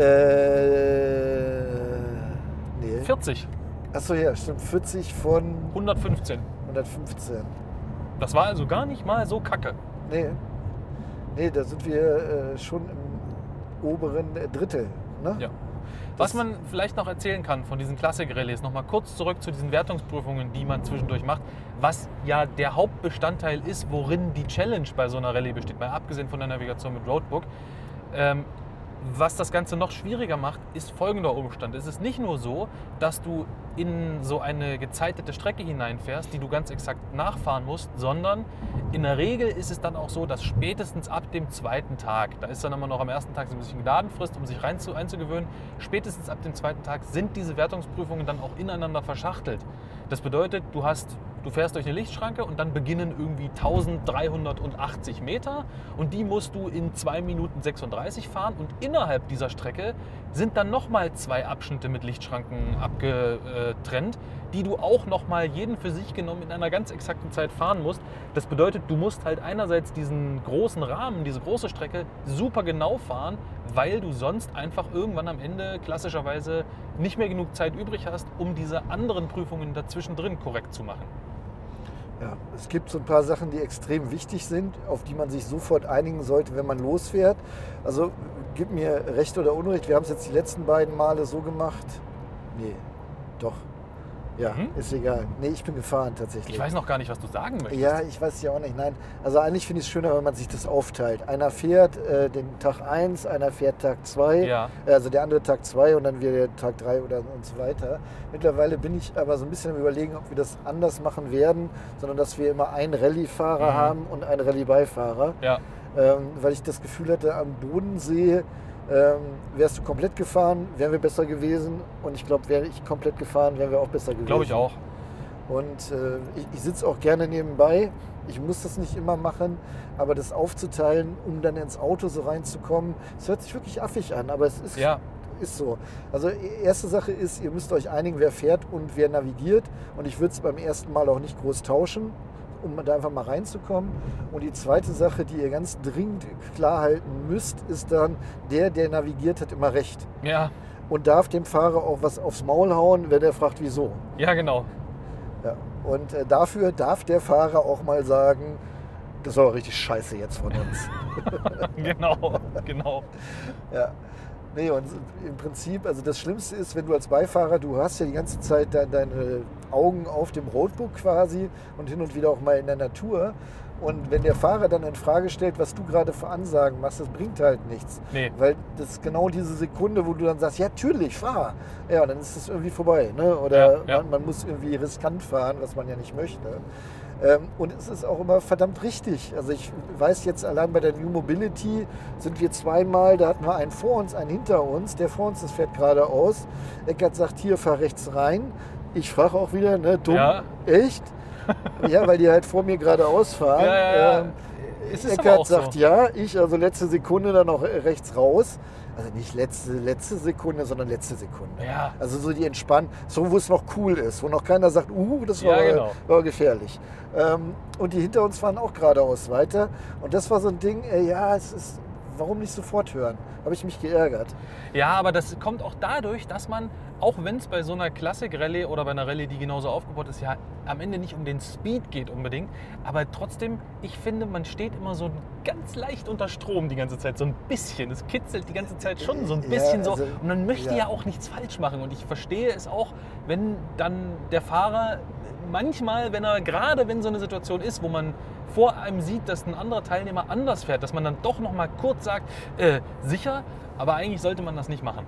S1: Nee.
S2: 40.
S1: Achso, ja, stimmt. 40 von
S2: 115.
S1: 115.
S2: Das war also gar nicht mal so kacke.
S1: Nee, da sind wir schon im oberen Drittel. Ne?
S2: Ja. Was man vielleicht noch erzählen kann von diesen Klassik-Rallyes, nochmal kurz zurück zu diesen Wertungsprüfungen, die man zwischendurch macht, was ja der Hauptbestandteil ist, worin die Challenge bei so einer Rallye besteht, mal abgesehen von der Navigation mit Roadbook. Was das Ganze noch schwieriger macht, ist folgender Umstand. Es ist nicht nur so, dass du in so eine gezeitete Strecke hineinfährst, die du ganz exakt nachfahren musst, sondern in der Regel ist es dann auch so, dass spätestens ab dem 2. Tag, da ist dann immer noch am ersten Tag so ein bisschen Gnadenfrist, um sich einzugewöhnen, spätestens ab dem 2. Tag sind diese Wertungsprüfungen dann auch ineinander verschachtelt. Das bedeutet, du fährst durch eine Lichtschranke und dann beginnen irgendwie 1380 Meter und die musst du in 2 Minuten 36 fahren und innerhalb dieser Strecke sind dann nochmal 2 Abschnitte mit Lichtschranken abgetrennt, die du auch nochmal jeden für sich genommen in einer ganz exakten Zeit fahren musst. Das bedeutet, du musst halt einerseits diesen großen Rahmen, diese große Strecke super genau fahren, weil du sonst einfach irgendwann am Ende klassischerweise nicht mehr genug Zeit übrig hast, um diese anderen Prüfungen dazwischendrin korrekt zu machen.
S1: Ja, es gibt so ein paar Sachen, die extrem wichtig sind, auf die man sich sofort einigen sollte, wenn man losfährt. Also gib mir Recht oder Unrecht, wir haben es jetzt die letzten beiden Male so gemacht. Nee, doch. Ja, ist egal. Nee, ich bin gefahren tatsächlich.
S2: Ich weiß noch gar nicht, was du sagen möchtest.
S1: Ja, ich weiß ja auch nicht. Nein, also eigentlich finde ich es schöner, wenn man sich das aufteilt. Einer fährt den Tag 1, einer fährt Tag 2,
S2: Ja.
S1: also der andere Tag 2 und dann wieder Tag 3 oder und so weiter. Mittlerweile bin ich aber so ein bisschen am Überlegen, ob wir das anders machen werden, sondern dass wir immer einen Rallye-Fahrer haben und einen Rallye-Beifahrer.
S2: Ja.
S1: Weil ich das Gefühl hatte, am Bodensee wärst du komplett gefahren, wären wir besser gewesen. Und ich glaube, wäre ich komplett gefahren, wären wir auch besser gewesen.
S2: Glaube ich auch.
S1: Und ich sitze auch gerne nebenbei. Ich muss das nicht immer machen, aber das aufzuteilen, um dann ins Auto so reinzukommen, das hört sich wirklich affig an, aber es ist, ist so. Also erste Sache ist, ihr müsst euch einigen, wer fährt und wer navigiert. Und ich würde es beim ersten Mal auch nicht groß tauschen, um da einfach mal reinzukommen. Und die zweite Sache, die ihr ganz dringend klar halten müsst, ist dann, der navigiert, hat immer recht.
S2: Ja.
S1: Und darf dem Fahrer auch was aufs Maul hauen, wenn er fragt, wieso.
S2: Ja, genau.
S1: Ja. Und dafür darf der Fahrer auch mal sagen, das war aber richtig scheiße jetzt von uns.
S2: Genau.
S1: Ja. Nee, und im Prinzip, also das Schlimmste ist, wenn du als Beifahrer, du hast ja die ganze Zeit deine Augen auf dem Roadbook quasi und hin und wieder auch mal in der Natur. Und wenn der Fahrer dann in Frage stellt, was du gerade für Ansagen machst, das bringt halt nichts.
S2: Nee.
S1: Weil das ist genau diese Sekunde, wo du dann sagst, ja, natürlich, fahr. Ja, dann ist es irgendwie vorbei. Ne? Oder man muss irgendwie riskant fahren, was man ja nicht möchte. Und es ist auch immer verdammt richtig. Also ich weiß jetzt, allein bei der New Mobility sind wir zweimal, da hatten wir einen vor uns, einen hinter uns. Der vor uns, das fährt geradeaus. Eckert sagt, hier, fahr rechts rein. Ich frage auch wieder, ne, dumm, echt? Ja, weil die halt vor mir geradeaus fahren. Eckert sagt so. Ja, ich also letzte Sekunde dann noch rechts raus. Also nicht letzte Sekunde, sondern letzte Sekunde.
S2: Ja.
S1: Also so die entspannen, so wo es noch cool ist, wo noch keiner sagt, das war gefährlich. Und die hinter uns fahren auch geradeaus weiter. Und das war so ein Ding, es ist, warum nicht sofort hören? Habe ich mich geärgert.
S2: Ja, aber das kommt auch dadurch, dass man, auch wenn es bei so einer Classic-Rallye oder bei einer Rallye, die genauso aufgebaut ist, ja am Ende nicht um den Speed geht unbedingt, aber trotzdem, ich finde, man steht immer so ganz leicht unter Strom die ganze Zeit, so ein bisschen. Es kitzelt die ganze Zeit schon so ein bisschen so und man möchte ja auch nichts falsch machen und ich verstehe es auch, wenn dann der Fahrer manchmal, wenn so eine Situation ist, wo man vor einem sieht, dass ein anderer Teilnehmer anders fährt, dass man dann doch noch mal kurz sagt, sicher, aber eigentlich sollte man das nicht machen.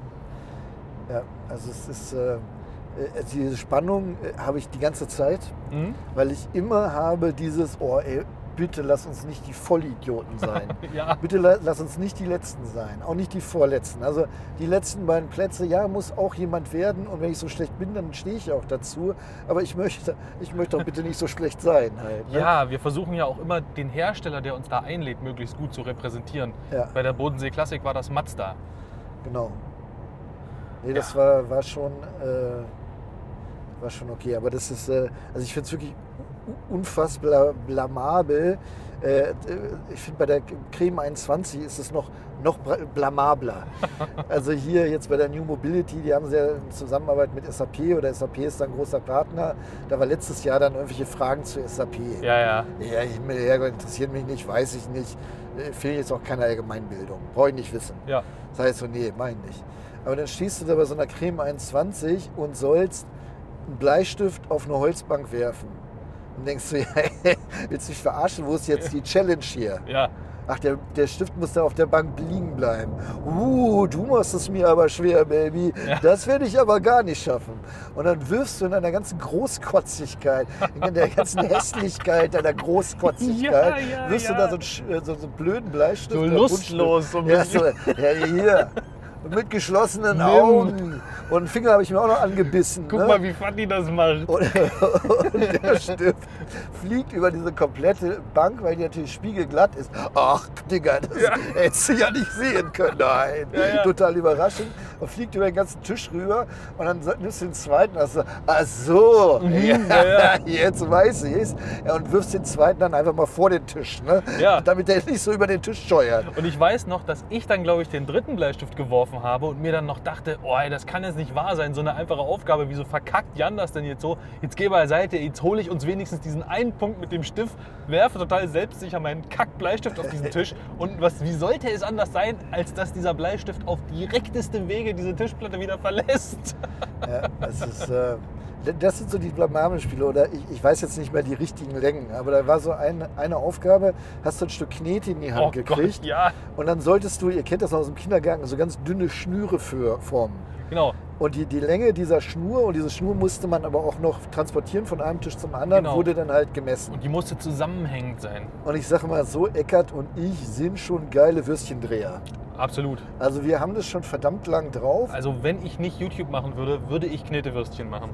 S1: Ja, also es ist, diese Spannung habe ich die ganze Zeit, weil ich immer habe dieses, bitte lass uns nicht die Vollidioten sein. Bitte lass uns nicht die Letzten sein, auch nicht die Vorletzten. Also die letzten beiden Plätze, muss auch jemand werden und wenn ich so schlecht bin, dann stehe ich auch dazu. Aber ich möchte auch bitte nicht so schlecht sein. Halt, ne?
S2: Ja, wir versuchen ja auch immer den Hersteller, der uns da einlädt, möglichst gut zu repräsentieren. Ja. Bei der Bodensee Classic war das Mazda.
S1: Genau. Nee, das war schon okay. Aber das ist, also ich finde es wirklich unfassbar blamabel. Ich finde, bei der Creme 21 ist es noch blamabler. Also hier jetzt bei der New Mobility, die haben sie ja in Zusammenarbeit mit SAP oder SAP ist da ein großer Partner. Da war letztes Jahr dann irgendwelche Fragen zu SAP.
S2: Ja,
S1: interessiert mich nicht, weiß ich nicht. Finde jetzt auch keine Allgemeinbildung. Brauche ich nicht wissen.
S2: Ja.
S1: Das heißt so, nee, mein nicht. Aber dann stehst du da bei so einer Creme 21 und sollst einen Bleistift auf eine Holzbank werfen. Und denkst du, willst du mich verarschen? Wo ist jetzt die Challenge hier?
S2: Ja.
S1: Ach, der Stift muss da auf der Bank liegen bleiben. Du machst es mir aber schwer, Baby. Ja. Das werde ich aber gar nicht schaffen. Und dann wirfst du in deiner ganzen Großkotzigkeit, in der ganzen Hässlichkeit deiner Großkotzigkeit, wirfst du da so einen blöden Bleistift.
S2: So lustlos. So
S1: hier. Und mit geschlossenen Augen. Und einen Finger habe ich mir auch noch angebissen.
S2: Guck mal, wie Fanny das macht.
S1: Und der Stift fliegt über diese komplette Bank, weil die natürlich spiegelglatt ist. Ach, Digga, das hättest du ja nicht sehen können. Nein, total überraschend. Und fliegt über den ganzen Tisch rüber. Und dann nimmst du den zweiten. Also, ach so, jetzt weiß ich es. Ja, und wirfst den zweiten dann einfach mal vor den Tisch. Ne? Ja. Damit der nicht so über den Tisch scheuert.
S2: Und ich weiß noch, dass ich dann, glaube ich, den dritten Bleistift geworfen habe und mir dann noch dachte, das kann jetzt nicht wahr sein, so eine einfache Aufgabe, wieso verkackt Jan das denn jetzt so? Jetzt geh beiseite, jetzt hole ich uns wenigstens diesen einen Punkt mit dem Stift, werfe total selbstsicher meinen Kack-Bleistift auf diesen Tisch und wie sollte es anders sein, als dass dieser Bleistift auf direktestem Wege diese Tischplatte wieder verlässt?
S1: Ja, das ist, Das sind so die Blamagenspiele oder ich weiß jetzt nicht mehr die richtigen Längen, aber da war so eine Aufgabe, hast du ein Stück Knete in die Hand gekriegt
S2: Gott, ja.
S1: und dann solltest du, ihr kennt das aus dem Kindergarten, so ganz dünne Schnüre formen.
S2: Genau.
S1: Und die Länge dieser Schnur, und diese Schnur musste man aber auch noch transportieren von einem Tisch zum anderen,
S2: Genau.
S1: wurde dann halt gemessen.
S2: Und die musste zusammenhängend sein.
S1: Und ich sage mal so, Eckart und ich sind schon geile Würstchendreher.
S2: Absolut.
S1: Also wir haben das schon verdammt lang drauf.
S2: Also wenn ich nicht YouTube machen würde, würde ich Knetewürstchen machen.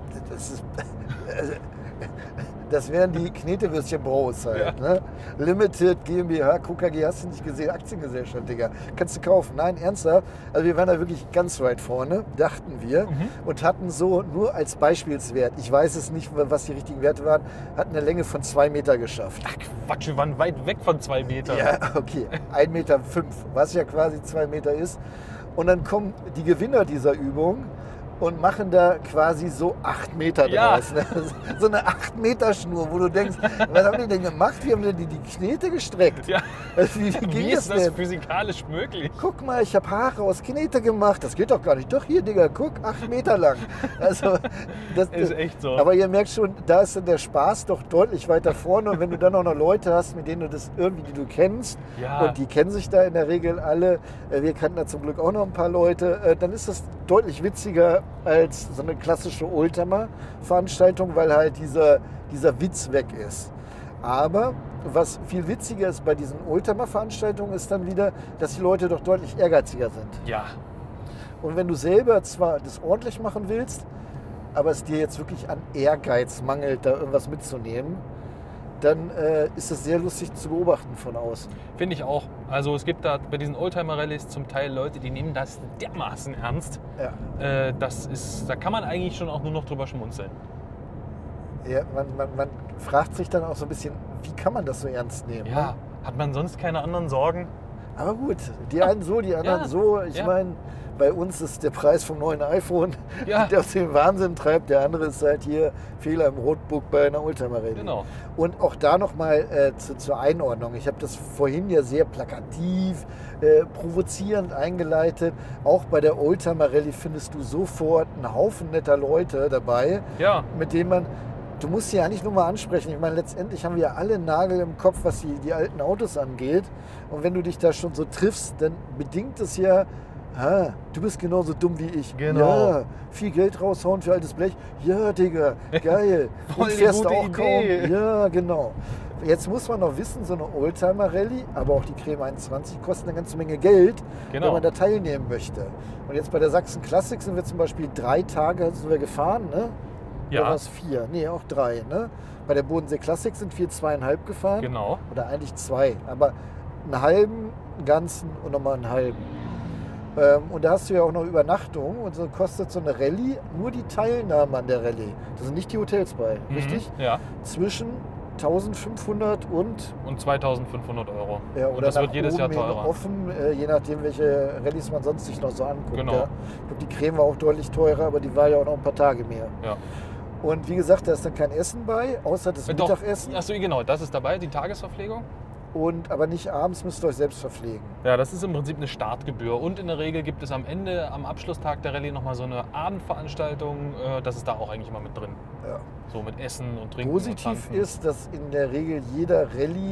S1: Das wären die Knetewürstchen-Bros halt. Ne? Limited, GmbH, KKG, hast du nicht gesehen, Aktiengesellschaft, Digga. Kannst du kaufen. Nein, ernsthaft. Also wir waren da wirklich ganz weit vorne, dachten wir. Und hatten so nur als Beispielswert, ich weiß es nicht, was die richtigen Werte waren, hatten eine Länge von 2 Meter geschafft.
S2: Ach Quatsch, wir waren weit weg von 2 Metern.
S1: Ja, okay. 1,5 Meter, was ja quasi 2 Meter ist. Und dann kommen die Gewinner dieser Übung und machen da quasi so 8 Meter draus. Ne? So eine 8 Meter Schnur, wo du denkst, was haben die denn gemacht? Wie haben die Knete gestreckt?
S2: Ja.
S1: Also, wie ging
S2: Wie ist das
S1: denn?
S2: physikalisch möglich?
S1: Guck mal, ich habe Haare aus Knete gemacht. Das geht doch gar nicht. Doch hier, Digga, guck, 8 Meter lang. Also, das
S2: Ist echt so.
S1: Aber ihr merkt schon, da ist dann der Spaß doch deutlich weiter vorne. Und wenn du dann auch noch Leute hast, mit denen du das irgendwie, die du kennst,
S2: Ja.
S1: und die kennen sich da in der Regel alle, wir kannten da zum Glück auch noch ein paar Leute, dann ist das deutlich witziger als so eine klassische Oldtimer-Veranstaltung, weil halt dieser Witz weg ist. Aber was viel witziger ist bei diesen Oldtimer-Veranstaltungen, ist dann wieder, dass die Leute doch deutlich ehrgeiziger sind.
S2: Ja.
S1: Und wenn du selber zwar das ordentlich machen willst, aber es dir jetzt wirklich an Ehrgeiz mangelt, da irgendwas mitzunehmen, dann ist es sehr lustig zu beobachten von außen.
S2: Finde ich auch. Also es gibt da bei diesen Oldtimer-Rallyes zum Teil Leute, die nehmen das dermaßen ernst.
S1: Ja.
S2: Da kann man eigentlich schon auch nur noch drüber schmunzeln.
S1: Ja, man fragt sich dann auch so ein bisschen, wie kann man das so ernst nehmen?
S2: Ja,
S1: Ne?
S2: hat man sonst keine anderen Sorgen?
S1: Aber gut, die einen so, die anderen
S2: Ja,
S1: so. Ich
S2: ja.
S1: meine, bei uns ist der Preis vom neuen iPhone,
S2: Ja.
S1: der auf den Wahnsinn treibt. Der andere ist halt hier Fehler im Roadbook bei einer Oldtimer-Rallye.
S2: Genau.
S1: Und auch da nochmal zur Einordnung. Ich habe das vorhin ja sehr plakativ, provozierend eingeleitet. Auch bei der Oldtimer-Rallye findest du sofort einen Haufen netter Leute dabei,
S2: Ja.
S1: mit denen man... Du musst sie ja nicht nur mal ansprechen. Ich meine, letztendlich haben wir ja alle einen Nagel im Kopf, was die alten Autos angeht. Und wenn du dich da schon so triffst, dann bedingt es ja, du bist genauso dumm wie ich.
S2: Genau.
S1: Ja, viel Geld raushauen für altes Blech. Ja, Digga, geil.
S2: Voll
S1: Und
S2: die
S1: fährst
S2: gute
S1: auch
S2: Idee.
S1: kaum. Ja, genau. Jetzt muss man noch wissen, so eine Oldtimer-Rallye, aber auch die Creme 21 kosten eine ganze Menge Geld,
S2: Genau.
S1: wenn man da teilnehmen möchte. Und jetzt bei der Sachsen Classic sind wir zum Beispiel 3 Tage sind wir gefahren, ne?
S2: Ja.
S1: Oder war es 4? Nee, auch 3. Ne? Bei der Bodensee Classic sind wir 2,5 gefahren.
S2: Genau.
S1: Oder eigentlich 2. Aber einen halben, einen ganzen und nochmal einen halben. Und da hast du ja auch noch Übernachtung. Und so kostet so eine Rallye nur die Teilnahme an der Rallye. Da sind nicht die Hotels bei, richtig?
S2: Ja.
S1: Zwischen 1500 und...
S2: Und 2500 Euro.
S1: Ja,
S2: Und
S1: oder
S2: das
S1: nach
S2: wird jedes Jahr
S1: oben hin
S2: teurer.
S1: offen, je nachdem, welche Rallyes man sonst sich noch so anguckt.
S2: Genau.
S1: Ja. Ich glaube, die Creme war auch deutlich teurer, aber die war ja auch noch ein paar Tage mehr.
S2: Ja.
S1: Und wie gesagt, da ist dann kein Essen bei, außer das
S2: Doch.
S1: Mittagessen.
S2: Achso, genau, das ist dabei, die Tagesverpflegung.
S1: Aber nicht abends, müsst ihr euch selbst verpflegen.
S2: Ja, das ist im Prinzip eine Startgebühr. Und in der Regel gibt es am Ende, am Abschlusstag der Rallye, nochmal so eine Abendveranstaltung. Das ist da auch eigentlich immer mit drin.
S1: Ja.
S2: So mit Essen und Trinken.
S1: Positiv
S2: und Tanzen.
S1: ist, dass in der Regel jeder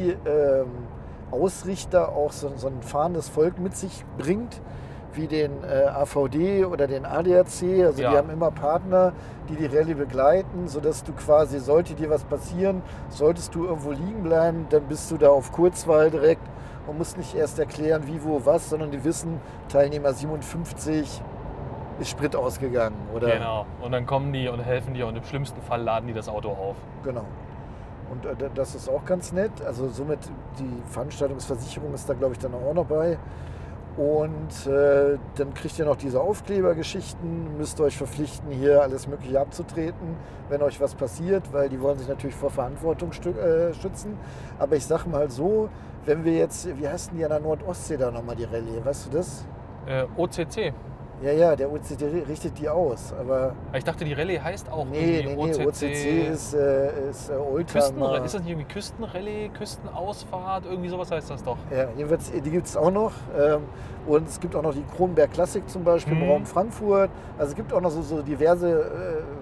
S1: Rallye-Ausrichter auch so ein fahrendes Volk mit sich bringt, wie den AVD oder den ADAC. Also
S2: Ja.
S1: die haben immer Partner, die die Rallye begleiten, sodass du quasi, sollte dir was passieren, solltest du irgendwo liegen bleiben, dann bist du da auf Kurzwahl direkt und musst nicht erst erklären, wie, wo, was, sondern die wissen, Teilnehmer 57 ist Sprit ausgegangen. Oder
S2: Genau. Und dann kommen die und helfen dir und im schlimmsten Fall laden die das Auto auf.
S1: Genau. Und das ist auch ganz nett. Also somit die Veranstaltungsversicherung ist da, glaube ich, dann auch noch bei. Und dann kriegt ihr noch diese Aufklebergeschichten, müsst euch verpflichten, hier alles Mögliche abzutreten, wenn euch was passiert, weil die wollen sich natürlich vor Verantwortung schützen. Aber ich sage mal so, wenn wir jetzt, wie heißt denn die an der Nordostsee da nochmal die Rallye, weißt du das?
S2: OCC.
S1: Ja, der OCC richtet die aus, aber
S2: Ich dachte, die Rallye heißt auch
S1: nee,
S2: irgendwie
S1: OCC ist Oldtimer.
S2: Küstenrallye. Ist das nicht irgendwie Küstenrallye, Küstenausfahrt? Irgendwie sowas heißt das doch.
S1: Ja, jedenfalls, die gibt es auch noch. Und es gibt auch noch die Kronberg Classic zum Beispiel im Raum Frankfurt. Also es gibt auch noch so diverse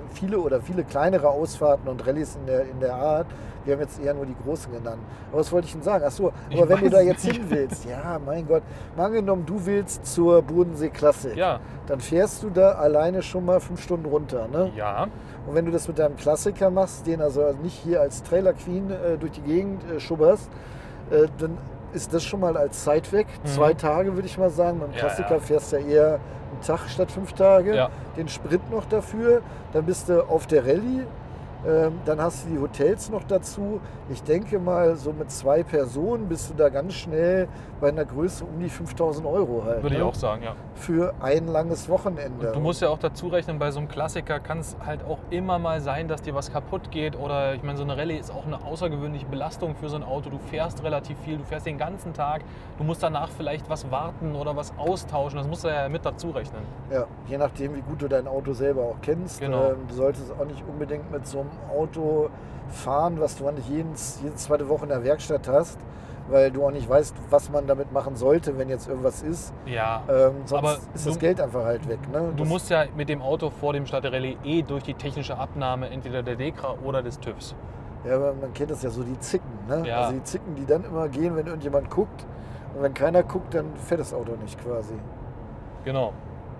S1: viele kleinere Ausfahrten und Rallyes in der Art. Wir haben jetzt eher nur die großen genannt. Aber was wollte ich denn sagen? Achso, aber wenn du da jetzt hin willst, ja, mein Gott, mal angenommen, du willst zur Bodensee Classic,
S2: Ja.
S1: dann fährst du da alleine schon mal 5 Stunden runter, ne?
S2: Ja.
S1: Und wenn du das mit deinem Klassiker machst, den also nicht hier als Trailer Queen durch die Gegend schubberst, dann ist das schon mal als Zeit weg. 2 Tage würde ich mal sagen. Beim Klassiker fährst du ja eher einen Tag statt 5 Tage.
S2: Ja.
S1: Den Sprit noch dafür. Dann bist du auf der Rallye. Dann hast du die Hotels noch dazu. Ich denke mal, so mit 2 Personen bist du da ganz schnell bei einer Größe um die 5.000 € halt.
S2: Würde ich
S1: ne?
S2: auch sagen, ja.
S1: Für ein langes Wochenende.
S2: Du musst ja auch dazu rechnen, bei so einem Klassiker kann es halt auch immer mal sein, dass dir was kaputt geht. Oder ich meine, so eine Rallye ist auch eine außergewöhnliche Belastung für so ein Auto. Du fährst relativ viel, du fährst den ganzen Tag. Du musst danach vielleicht was warten oder was austauschen. Das musst du ja mit dazu rechnen.
S1: Ja, je nachdem, wie gut du dein Auto selber auch kennst.
S2: Genau.
S1: Du solltest auch nicht unbedingt mit so einem Auto fahren, was du nicht jede zweite Woche in der Werkstatt hast, weil du auch nicht weißt, was man damit machen sollte, wenn jetzt irgendwas ist.
S2: Ja,
S1: Sonst
S2: aber
S1: ist das Geld einfach halt weg. Ne?
S2: du musst ja mit dem Auto vor dem Start der Rallye durch die technische Abnahme entweder der DEKRA oder des TÜVs.
S1: Ja, aber man kennt das ja so, die Zicken. Ne?
S2: Ja.
S1: Also die Zicken, die dann immer gehen, wenn irgendjemand guckt. Und wenn keiner guckt, dann fährt das Auto nicht quasi.
S2: Genau.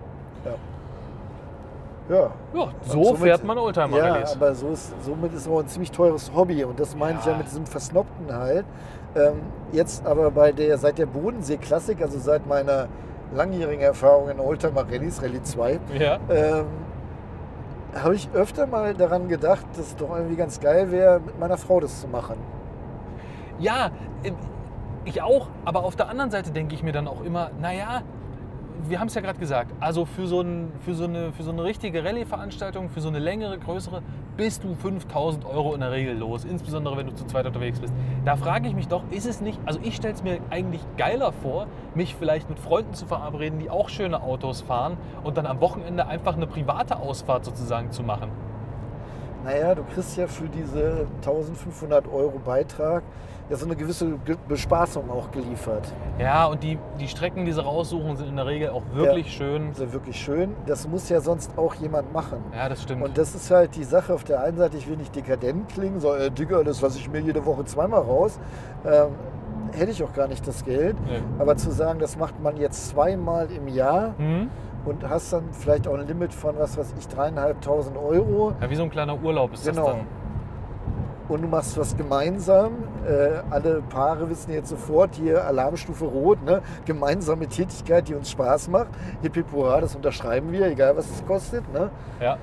S1: Ja.
S2: Ja, so
S1: somit-
S2: fährt man Oldtimer-Rallyes.
S1: Ja, aber somit ist es auch ein ziemlich teures Hobby und das meine ich ja mit diesem Versnobten halt. Jetzt aber seit der Bodensee Classic, also seit meiner langjährigen Erfahrung in Oldtimer Rallyes, Rallye 2,
S2: Ja.
S1: habe ich öfter mal daran gedacht, dass es doch irgendwie ganz geil wäre, mit meiner Frau das zu machen.
S2: Ja, ich auch. Aber auf der anderen Seite denke ich mir dann auch immer, naja, wir haben es ja gerade gesagt, also für so eine richtige Rallye-Veranstaltung, für so eine längere, größere, bist du 5.000 € in der Regel los. Insbesondere, wenn du zu zweit unterwegs bist. Da frage ich mich doch, ist es nicht, also ich stelle es mir eigentlich geiler vor, mich vielleicht mit Freunden zu verabreden, die auch schöne Autos fahren und dann am Wochenende einfach eine private Ausfahrt sozusagen zu machen.
S1: Naja, du kriegst ja für diese 1.500 € Beitrag ja so eine gewisse Bespaßung auch geliefert.
S2: Ja, und die Strecken, die sie raussuchen, sind in der Regel auch wirklich schön.
S1: Also wirklich schön. Das muss ja sonst auch jemand machen.
S2: Ja, das stimmt.
S1: Und das ist halt die Sache. Auf der einen Seite, ich will nicht dekadent klingen, so, Digga, das lasse ich mir jede Woche zweimal raus. Hätte ich auch gar nicht das Geld.
S2: Nee.
S1: Aber zu sagen, das macht man jetzt zweimal im Jahr und hast dann vielleicht auch ein Limit von, was weiß ich, 3.500 €.
S2: Ja, wie so ein kleiner Urlaub ist das
S1: Genau.
S2: dann.
S1: Und du machst was gemeinsam. Alle Paare wissen jetzt sofort, hier Alarmstufe Rot, ne? Gemeinsame Tätigkeit, die uns Spaß macht. Hip hip hurra, das unterschreiben wir, egal was es kostet. Ne?
S2: Ja.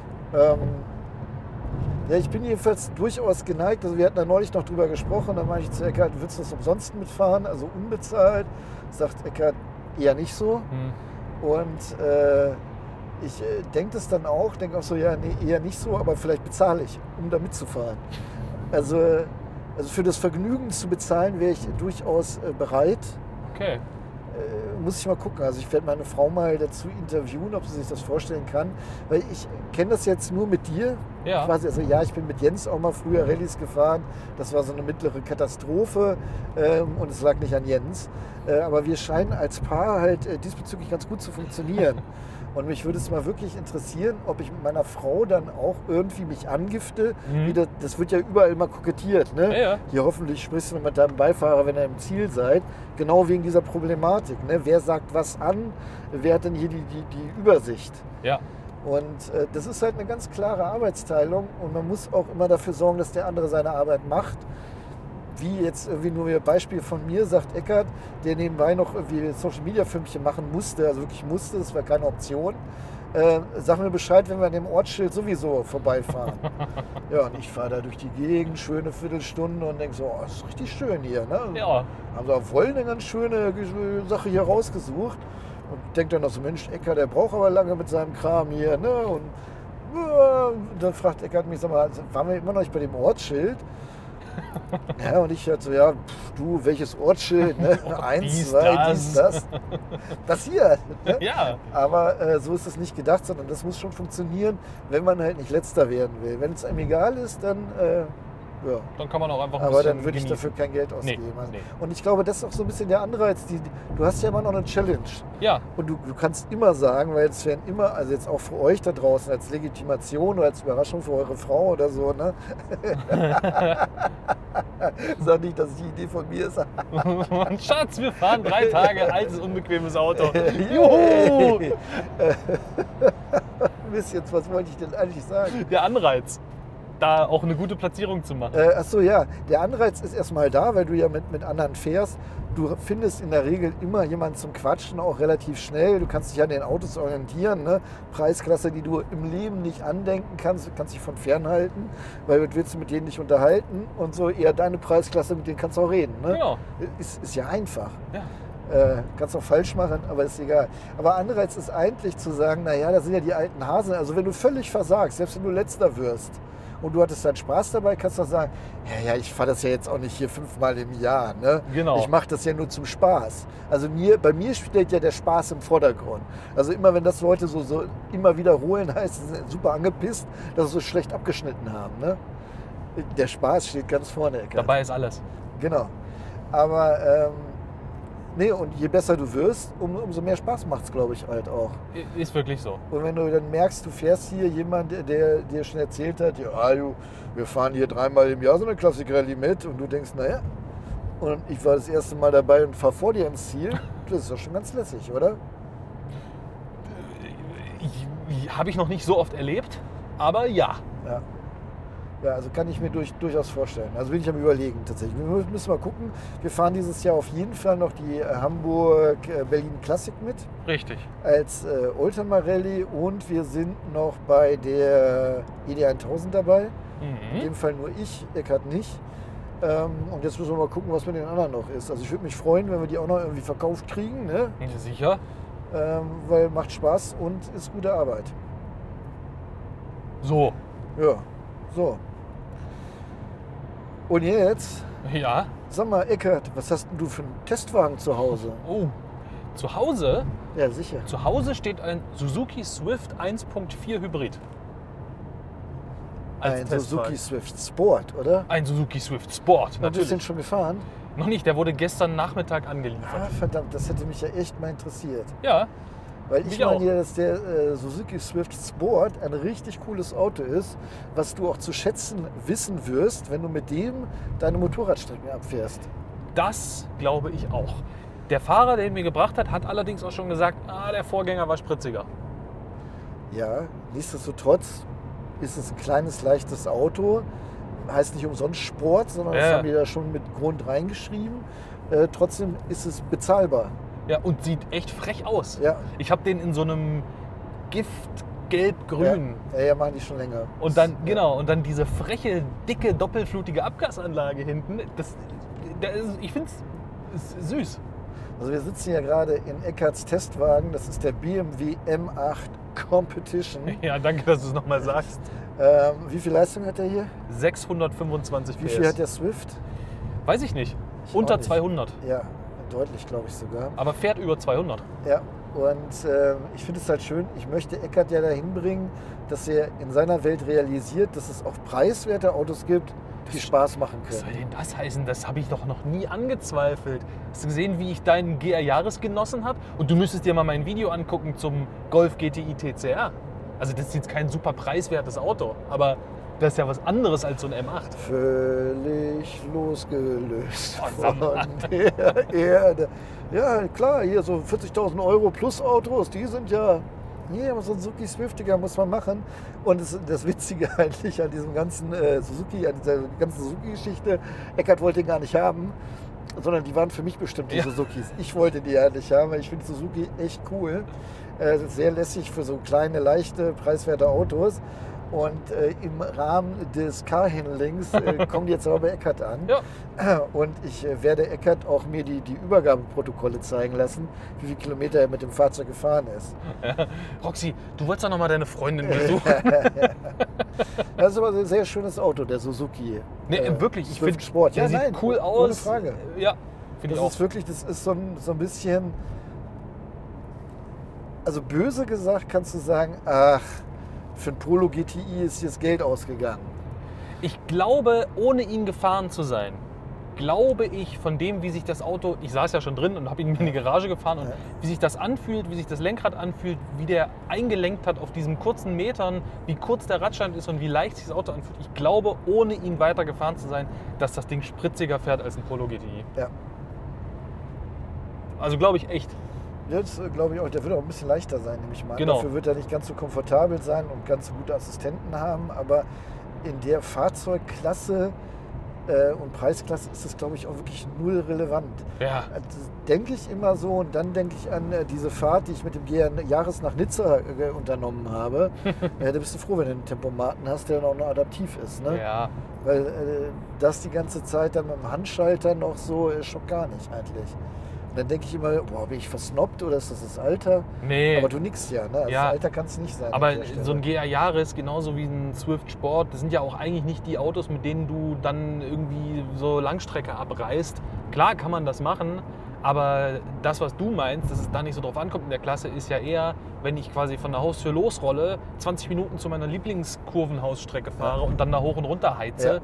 S1: Ja, ich bin jedenfalls durchaus geneigt. Also wir hatten da neulich noch drüber gesprochen. Da meinte ich zu Eckart, willst du das umsonst mitfahren, also unbezahlt? Sagt Eckart, eher nicht so. Und ich denke das dann auch, denke auch so, ja, nee, eher nicht so, aber vielleicht bezahle ich, um da mitzufahren. Also für das Vergnügen zu bezahlen wäre ich durchaus bereit.
S2: Okay.
S1: Muss ich mal gucken. Also ich werde meine Frau mal dazu interviewen, ob sie sich das vorstellen kann. Weil ich kenne das jetzt nur mit dir.
S2: Ja.
S1: Quasi, also ja, ich bin mit Jens auch mal früher Rallyes gefahren. Das war so eine mittlere Katastrophe und es lag nicht an Jens. Aber wir scheinen als Paar halt diesbezüglich ganz gut zu funktionieren. Und mich würde es mal wirklich interessieren, ob ich mit meiner Frau dann auch irgendwie mich angifte. Das wird ja überall immer kokettiert. Ne?
S2: Ja.
S1: Hier hoffentlich sprichst du mit deinem Beifahrer, wenn ihr im Ziel seid. Genau wegen dieser Problematik. Ne? Wer sagt was an? Wer hat denn hier die Übersicht?
S2: Ja.
S1: Und das ist halt eine ganz klare Arbeitsteilung. Und man muss auch immer dafür sorgen, dass der andere seine Arbeit macht. Wie jetzt irgendwie nur ein Beispiel von mir, sagt Eckart, der nebenbei noch irgendwie Social-Media-Filmchen machen musste, also wirklich musste, das war keine Option. Sag mir Bescheid, wenn wir an dem Ortsschild sowieso vorbeifahren. Ja, und ich fahre da durch die Gegend, schöne Viertelstunde und denke so, oh, das ist richtig schön hier. Ne?
S2: Ja.
S1: Haben sie auf Wollen eine ganz schöne Sache hier rausgesucht. Und denkt dann noch so, Mensch, Eckart, der braucht aber lange mit seinem Kram hier. Ne? Und dann fragt Eckart mich, sag mal, waren wir immer noch nicht bei dem Ortsschild? Ja, und ich halt so, ja, du, welches Ortsschild? Ne? 1, 2, dies, das. Das hier. Ne?
S2: Ja.
S1: Aber so ist es nicht gedacht, sondern das muss schon funktionieren, wenn man halt nicht Letzter werden will. Wenn es einem egal ist, dann Ja.
S2: Dann kann man auch einfach ein
S1: Aber
S2: bisschen
S1: dann würde ich
S2: genießen.
S1: dafür kein Geld ausgeben.
S2: Nee.
S1: Und ich glaube, das ist auch so ein bisschen der Anreiz. Du hast ja immer noch eine Challenge.
S2: Ja,
S1: Und du kannst immer sagen, weil es werden immer, also jetzt auch für euch da draußen als Legitimation oder als Überraschung für eure Frau oder so, ne? Sag nicht, dass die Idee von mir ist.
S2: Schatz, wir fahren 3 Tage, altes, unbequemes Auto.
S1: Juhu!
S2: Juhu!
S1: Mist, jetzt, was wollte ich denn eigentlich sagen?
S2: Der Anreiz, da auch eine gute Platzierung zu machen.
S1: Achso, ja, der Anreiz ist erstmal da, weil du ja mit anderen fährst. Du findest in der Regel immer jemanden zum Quatschen, auch relativ schnell. Du kannst dich an den Autos orientieren. Ne? Preisklasse, die du im Leben nicht andenken kannst, du kannst dich von fernhalten, weil du willst mit denen nicht unterhalten und so eher deine Preisklasse, mit denen kannst du auch reden. Ne?
S2: Genau.
S1: Ist ja einfach.
S2: Ja.
S1: Kannst auch falsch machen, aber ist egal. Aber Anreiz ist eigentlich zu sagen, naja, das sind ja die alten Hasen. Also wenn du völlig versagst, selbst wenn du Letzter wirst, und du hattest dann Spaß dabei, kannst du auch sagen, ja, ich fahre das ja jetzt auch nicht hier 5-mal im Jahr. Ne?
S2: Genau.
S1: Ich mache das ja nur zum Spaß. Also bei mir steht ja der Spaß im Vordergrund. Also immer wenn das Leute so immer wiederholen, heißt sie sind super angepisst, dass sie so schlecht abgeschnitten haben. Ne? Der Spaß steht ganz vorne. Eckart.
S2: Dabei ist alles.
S1: Genau. Aber nee, und je besser du wirst, umso mehr Spaß macht es, glaube ich, halt auch.
S2: Ist wirklich so.
S1: Und wenn du dann merkst, du fährst hier jemand, der dir schon erzählt hat, ja, wir fahren hier 3-mal im Jahr so eine Klassik-Rallye mit und du denkst, naja, und ich war das erste Mal dabei und fahre vor dir ins Ziel, das ist doch schon ganz lässig, oder?
S2: Habe ich noch nicht so oft erlebt, aber ja.
S1: Ja, also kann ich mir durchaus vorstellen. Also bin ich am Überlegen tatsächlich. Wir müssen mal gucken. Wir fahren dieses Jahr auf jeden Fall noch die Hamburg-Berlin Classic mit.
S2: Richtig.
S1: Als Oldtimer Rallye und wir sind noch bei der ED1000 dabei. In dem Fall nur ich, Eckart nicht. Und jetzt müssen wir mal gucken, was mit den anderen noch ist. Also ich würde mich freuen, wenn wir die auch noch irgendwie verkauft kriegen. Ne?
S2: Ja, sicher.
S1: Weil macht Spaß und ist gute Arbeit.
S2: So.
S1: Ja, so. Und jetzt,
S2: Ja.
S1: sag mal, Eckart, was hast denn du für einen Testwagen zu Hause?
S2: Oh. Zu Hause?
S1: Ja, sicher.
S2: Zu Hause steht ein Suzuki Swift 1.4 Hybrid. Als
S1: Ein
S2: Testwagen.
S1: Suzuki Swift Sport, oder?
S2: Ein Suzuki Swift Sport,
S1: Und du
S2: natürlich.
S1: bist den schon gefahren?
S2: Noch nicht, der wurde gestern Nachmittag
S1: Ah,
S2: angeliefert.
S1: verdammt, das hätte mich ja echt mal interessiert.
S2: Ja,
S1: Weil ich
S2: Mich
S1: meine
S2: auch.
S1: ja, dass der Suzuki Swift Sport ein richtig cooles Auto ist, was du auch zu schätzen wissen wirst, wenn du mit dem deine Motorradstrecken abfährst.
S2: das glaube ich auch. Der Fahrer, der ihn mir gebracht hat, hat allerdings auch schon gesagt, der Vorgänger war spritziger.
S1: Ja, nichtsdestotrotz ist es ein kleines, leichtes Auto. Heißt nicht umsonst Sport, sondern das
S2: Ja.
S1: haben die da schon mit Grund reingeschrieben. Trotzdem ist es bezahlbar.
S2: Ja, und sieht echt frech aus.
S1: Ja.
S2: Ich habe den in so einem Gift-Gelb-Grün.
S1: Ja, machen die schon länger.
S2: Und dann,
S1: Ja.
S2: genau, und dann diese freche, dicke, doppelflutige Abgasanlage hinten. Ich finde es süß.
S1: Also wir sitzen ja gerade in Eckarts Testwagen. Das ist der BMW M8 Competition.
S2: Ja, danke, dass du es nochmal sagst.
S1: Wie viel Leistung hat er hier?
S2: 625
S1: Wie
S2: PS.
S1: viel hat der Swift?
S2: Weiß ich nicht.
S1: Ich
S2: Unter
S1: auch nicht.
S2: 200.
S1: Ja, deutlich, glaube ich sogar.
S2: Aber fährt über 200.
S1: Ja, und ich finde es halt schön, ich möchte Eckart ja dahin bringen, dass er in seiner Welt realisiert, dass es auch preiswerte Autos gibt, die Spaß machen
S2: Was soll
S1: können.
S2: denn das heißen? Das habe ich doch noch nie angezweifelt. Hast du gesehen, wie ich deinen GR-Jahres genossen habe? Und du müsstest dir mal mein Video angucken zum Golf GTI TCR. Also das ist jetzt kein super preiswertes Auto, aber das ist ja was anderes als so ein M8.
S1: Völlig losgelöst
S2: Oh, sag
S1: von
S2: mal.
S1: der Erde. Ja, klar, hier so 40.000 Euro plus Autos, die sind ja... Nee, aber so ein Suzuki Swiftiger muss man machen. Und das Witzige eigentlich an diesem ganzen Suzuki, an dieser ganzen Suzuki-Geschichte, Eckart wollte ihn gar nicht haben, sondern die waren für mich bestimmt, die
S2: Ja.
S1: Suzukis. Ich wollte die ja nicht haben, weil ich finde Suzuki echt cool. Sehr lässig für so kleine, leichte, preiswerte Autos. Und im Rahmen des Car-Handlings kommen die jetzt aber bei Eckart an.
S2: Ja.
S1: Und ich werde Eckart auch mir die Übergabeprotokolle zeigen lassen, wie viele Kilometer er mit dem Fahrzeug gefahren ist.
S2: Roxy, du wolltest doch noch mal deine Freundin besuchen.
S1: Das ist aber ein sehr schönes Auto, der Suzuki.
S2: Nee, wirklich, ich
S1: Swift
S2: finde,
S1: Sport.
S2: der
S1: Ja,
S2: sieht
S1: nein,
S2: cool aus.
S1: ohne Frage.
S2: Ja, finde ich
S1: Das
S2: auch.
S1: ist wirklich, das ist so ein bisschen, also böse gesagt kannst du sagen, ach, für ein Polo GTI ist hier das Geld ausgegangen.
S2: Ich glaube, ohne ihn gefahren zu sein, glaube ich von dem, wie sich das Auto, ich saß ja schon drin und habe ihn in die Garage gefahren und wie sich das anfühlt, wie sich das Lenkrad anfühlt, wie der eingelenkt hat auf diesen kurzen Metern, wie kurz der Radstand ist und wie leicht sich das Auto anfühlt. Ich glaube, ohne ihn weiter gefahren zu sein, dass das Ding spritziger fährt als ein Polo GTI.
S1: Ja.
S2: Also glaube ich echt.
S1: Das glaube ich auch. Der wird auch ein bisschen leichter sein, nehme ich mal an.
S2: Genau.
S1: Dafür wird er nicht ganz so komfortabel sein und ganz so gute Assistenten haben, aber in der Fahrzeugklasse und Preisklasse ist das, glaube ich, auch wirklich null relevant.
S2: Ja.
S1: Das denke ich immer so und dann denke ich an diese Fahrt, die ich mit dem Jahres nach Nizza unternommen habe. Da bist du froh, wenn du einen Tempomaten hast, der dann auch noch adaptiv ist. Ne?
S2: Ja.
S1: Weil das die ganze Zeit dann mit dem Handschalter noch so ist schon gar nicht eigentlich. Und dann denke ich immer, boah, bin ich versnobbt oder ist das das Alter?
S2: Nee.
S1: Aber du nix ja, ne? Also
S2: Ja.
S1: Das Alter kann es nicht sein.
S2: Aber
S1: an der Stelle.
S2: so ein GR Yaris, genauso wie ein Swift Sport, das sind ja auch eigentlich nicht die Autos, mit denen du dann irgendwie so Langstrecke abreißt. Klar kann man das machen, aber das, was du meinst, dass es da nicht so drauf ankommt in der Klasse, ist ja eher, wenn ich quasi von der Haustür losrolle, 20 Minuten zu meiner Lieblingskurvenhausstrecke fahre und dann da hoch und runter heize.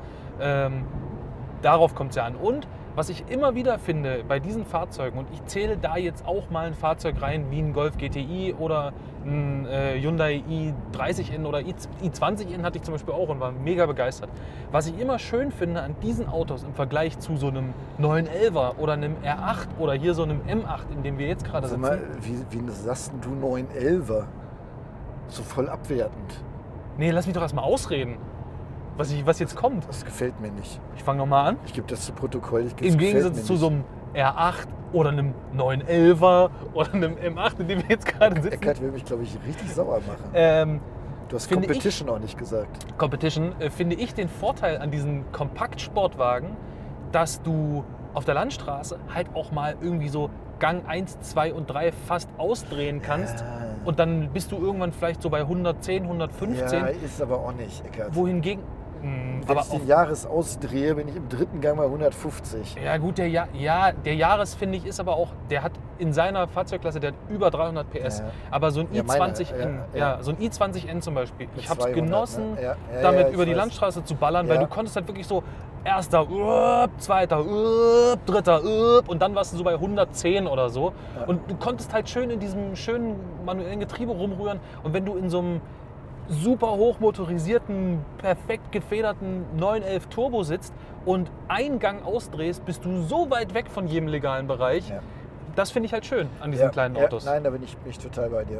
S2: Darauf kommt es ja an. Und was ich immer wieder finde bei diesen Fahrzeugen, und ich zähle da jetzt auch mal ein Fahrzeug rein wie ein Golf GTI oder ein Hyundai i30N oder i20N hatte ich zum Beispiel auch und war mega begeistert. Was ich immer schön finde an diesen Autos im Vergleich zu so einem 911er oder einem R8 oder hier so einem M8, in dem wir jetzt gerade
S1: Sag
S2: sitzen.
S1: mal, wie sagst denn du 911er? So voll abwertend.
S2: Nee, lass mich doch erstmal ausreden, was jetzt kommt.
S1: Das gefällt mir nicht.
S2: Ich fange nochmal an.
S1: Ich gebe das zu Protokoll.
S2: Im Gegensatz zu so einem R8 oder einem 911er oder einem M8, in dem wir jetzt gerade sitzen.
S1: Eckart will mich, glaube ich, richtig sauer machen. Du hast
S2: finde
S1: Competition auch nicht gesagt.
S2: Competition, finde ich den Vorteil an diesen Kompaktsportwagen, dass du auf der Landstraße halt auch mal irgendwie so Gang 1, 2 und 3 fast ausdrehen kannst.
S1: Ja.
S2: Und dann bist du irgendwann vielleicht so bei 110, 115.
S1: Ja, ist aber auch nicht, Eckart.
S2: Wohingegen...
S1: Wenn
S2: aber
S1: ich den Jahres ausdrehe, bin ich im dritten Gang bei 150.
S2: ja gut, der Jahres, finde ich, ist aber auch, der hat in seiner Fahrzeugklasse, der hat über 300 PS.
S1: Ja.
S2: Aber so ein
S1: Ja, meine,
S2: i20N,
S1: ja.
S2: so ein i20N zum Beispiel,
S1: Mit
S2: ich habe es
S1: 200,
S2: genossen,
S1: ne? Ja,
S2: damit
S1: ich
S2: über die
S1: weiß.
S2: Landstraße zu ballern, weil
S1: Ja.
S2: du konntest halt wirklich so erster, zweiter, dritter und dann warst du so bei 110 oder so.
S1: Ja.
S2: Und du konntest halt schön in diesem schönen manuellen Getriebe rumrühren und wenn du in so einem super hochmotorisierten, perfekt gefederten 911 Turbo sitzt und einen Gang ausdrehst, bist du so weit weg von jedem legalen Bereich.
S1: Ja.
S2: Das finde ich halt schön an diesen kleinen Autos.
S1: Nein, da bin ich total bei dir.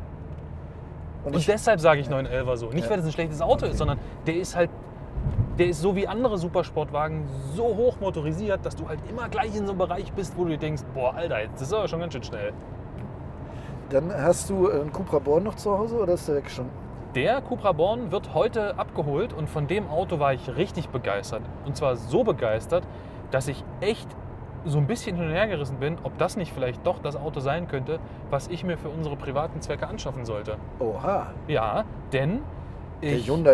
S2: Und deshalb sage ich 911er so. Nicht,
S1: Ja.
S2: weil das ein schlechtes Auto ist, sondern der ist so wie andere Supersportwagen so hoch motorisiert, dass du halt immer gleich in so einem Bereich bist, wo du dir denkst, boah, Alter, jetzt ist aber schon ganz schön schnell.
S1: Dann hast du einen Cupra Born noch zu Hause oder ist der weg schon?
S2: Der Cupra Born wird heute abgeholt und von dem Auto war ich richtig begeistert. Und zwar so begeistert, dass ich echt so ein bisschen hin und her gerissen bin, ob das nicht vielleicht doch das Auto sein könnte, was ich mir für unsere privaten Zwecke anschaffen sollte.
S1: Oha.
S2: Ja, denn
S1: Der
S2: ich...
S1: Hyundai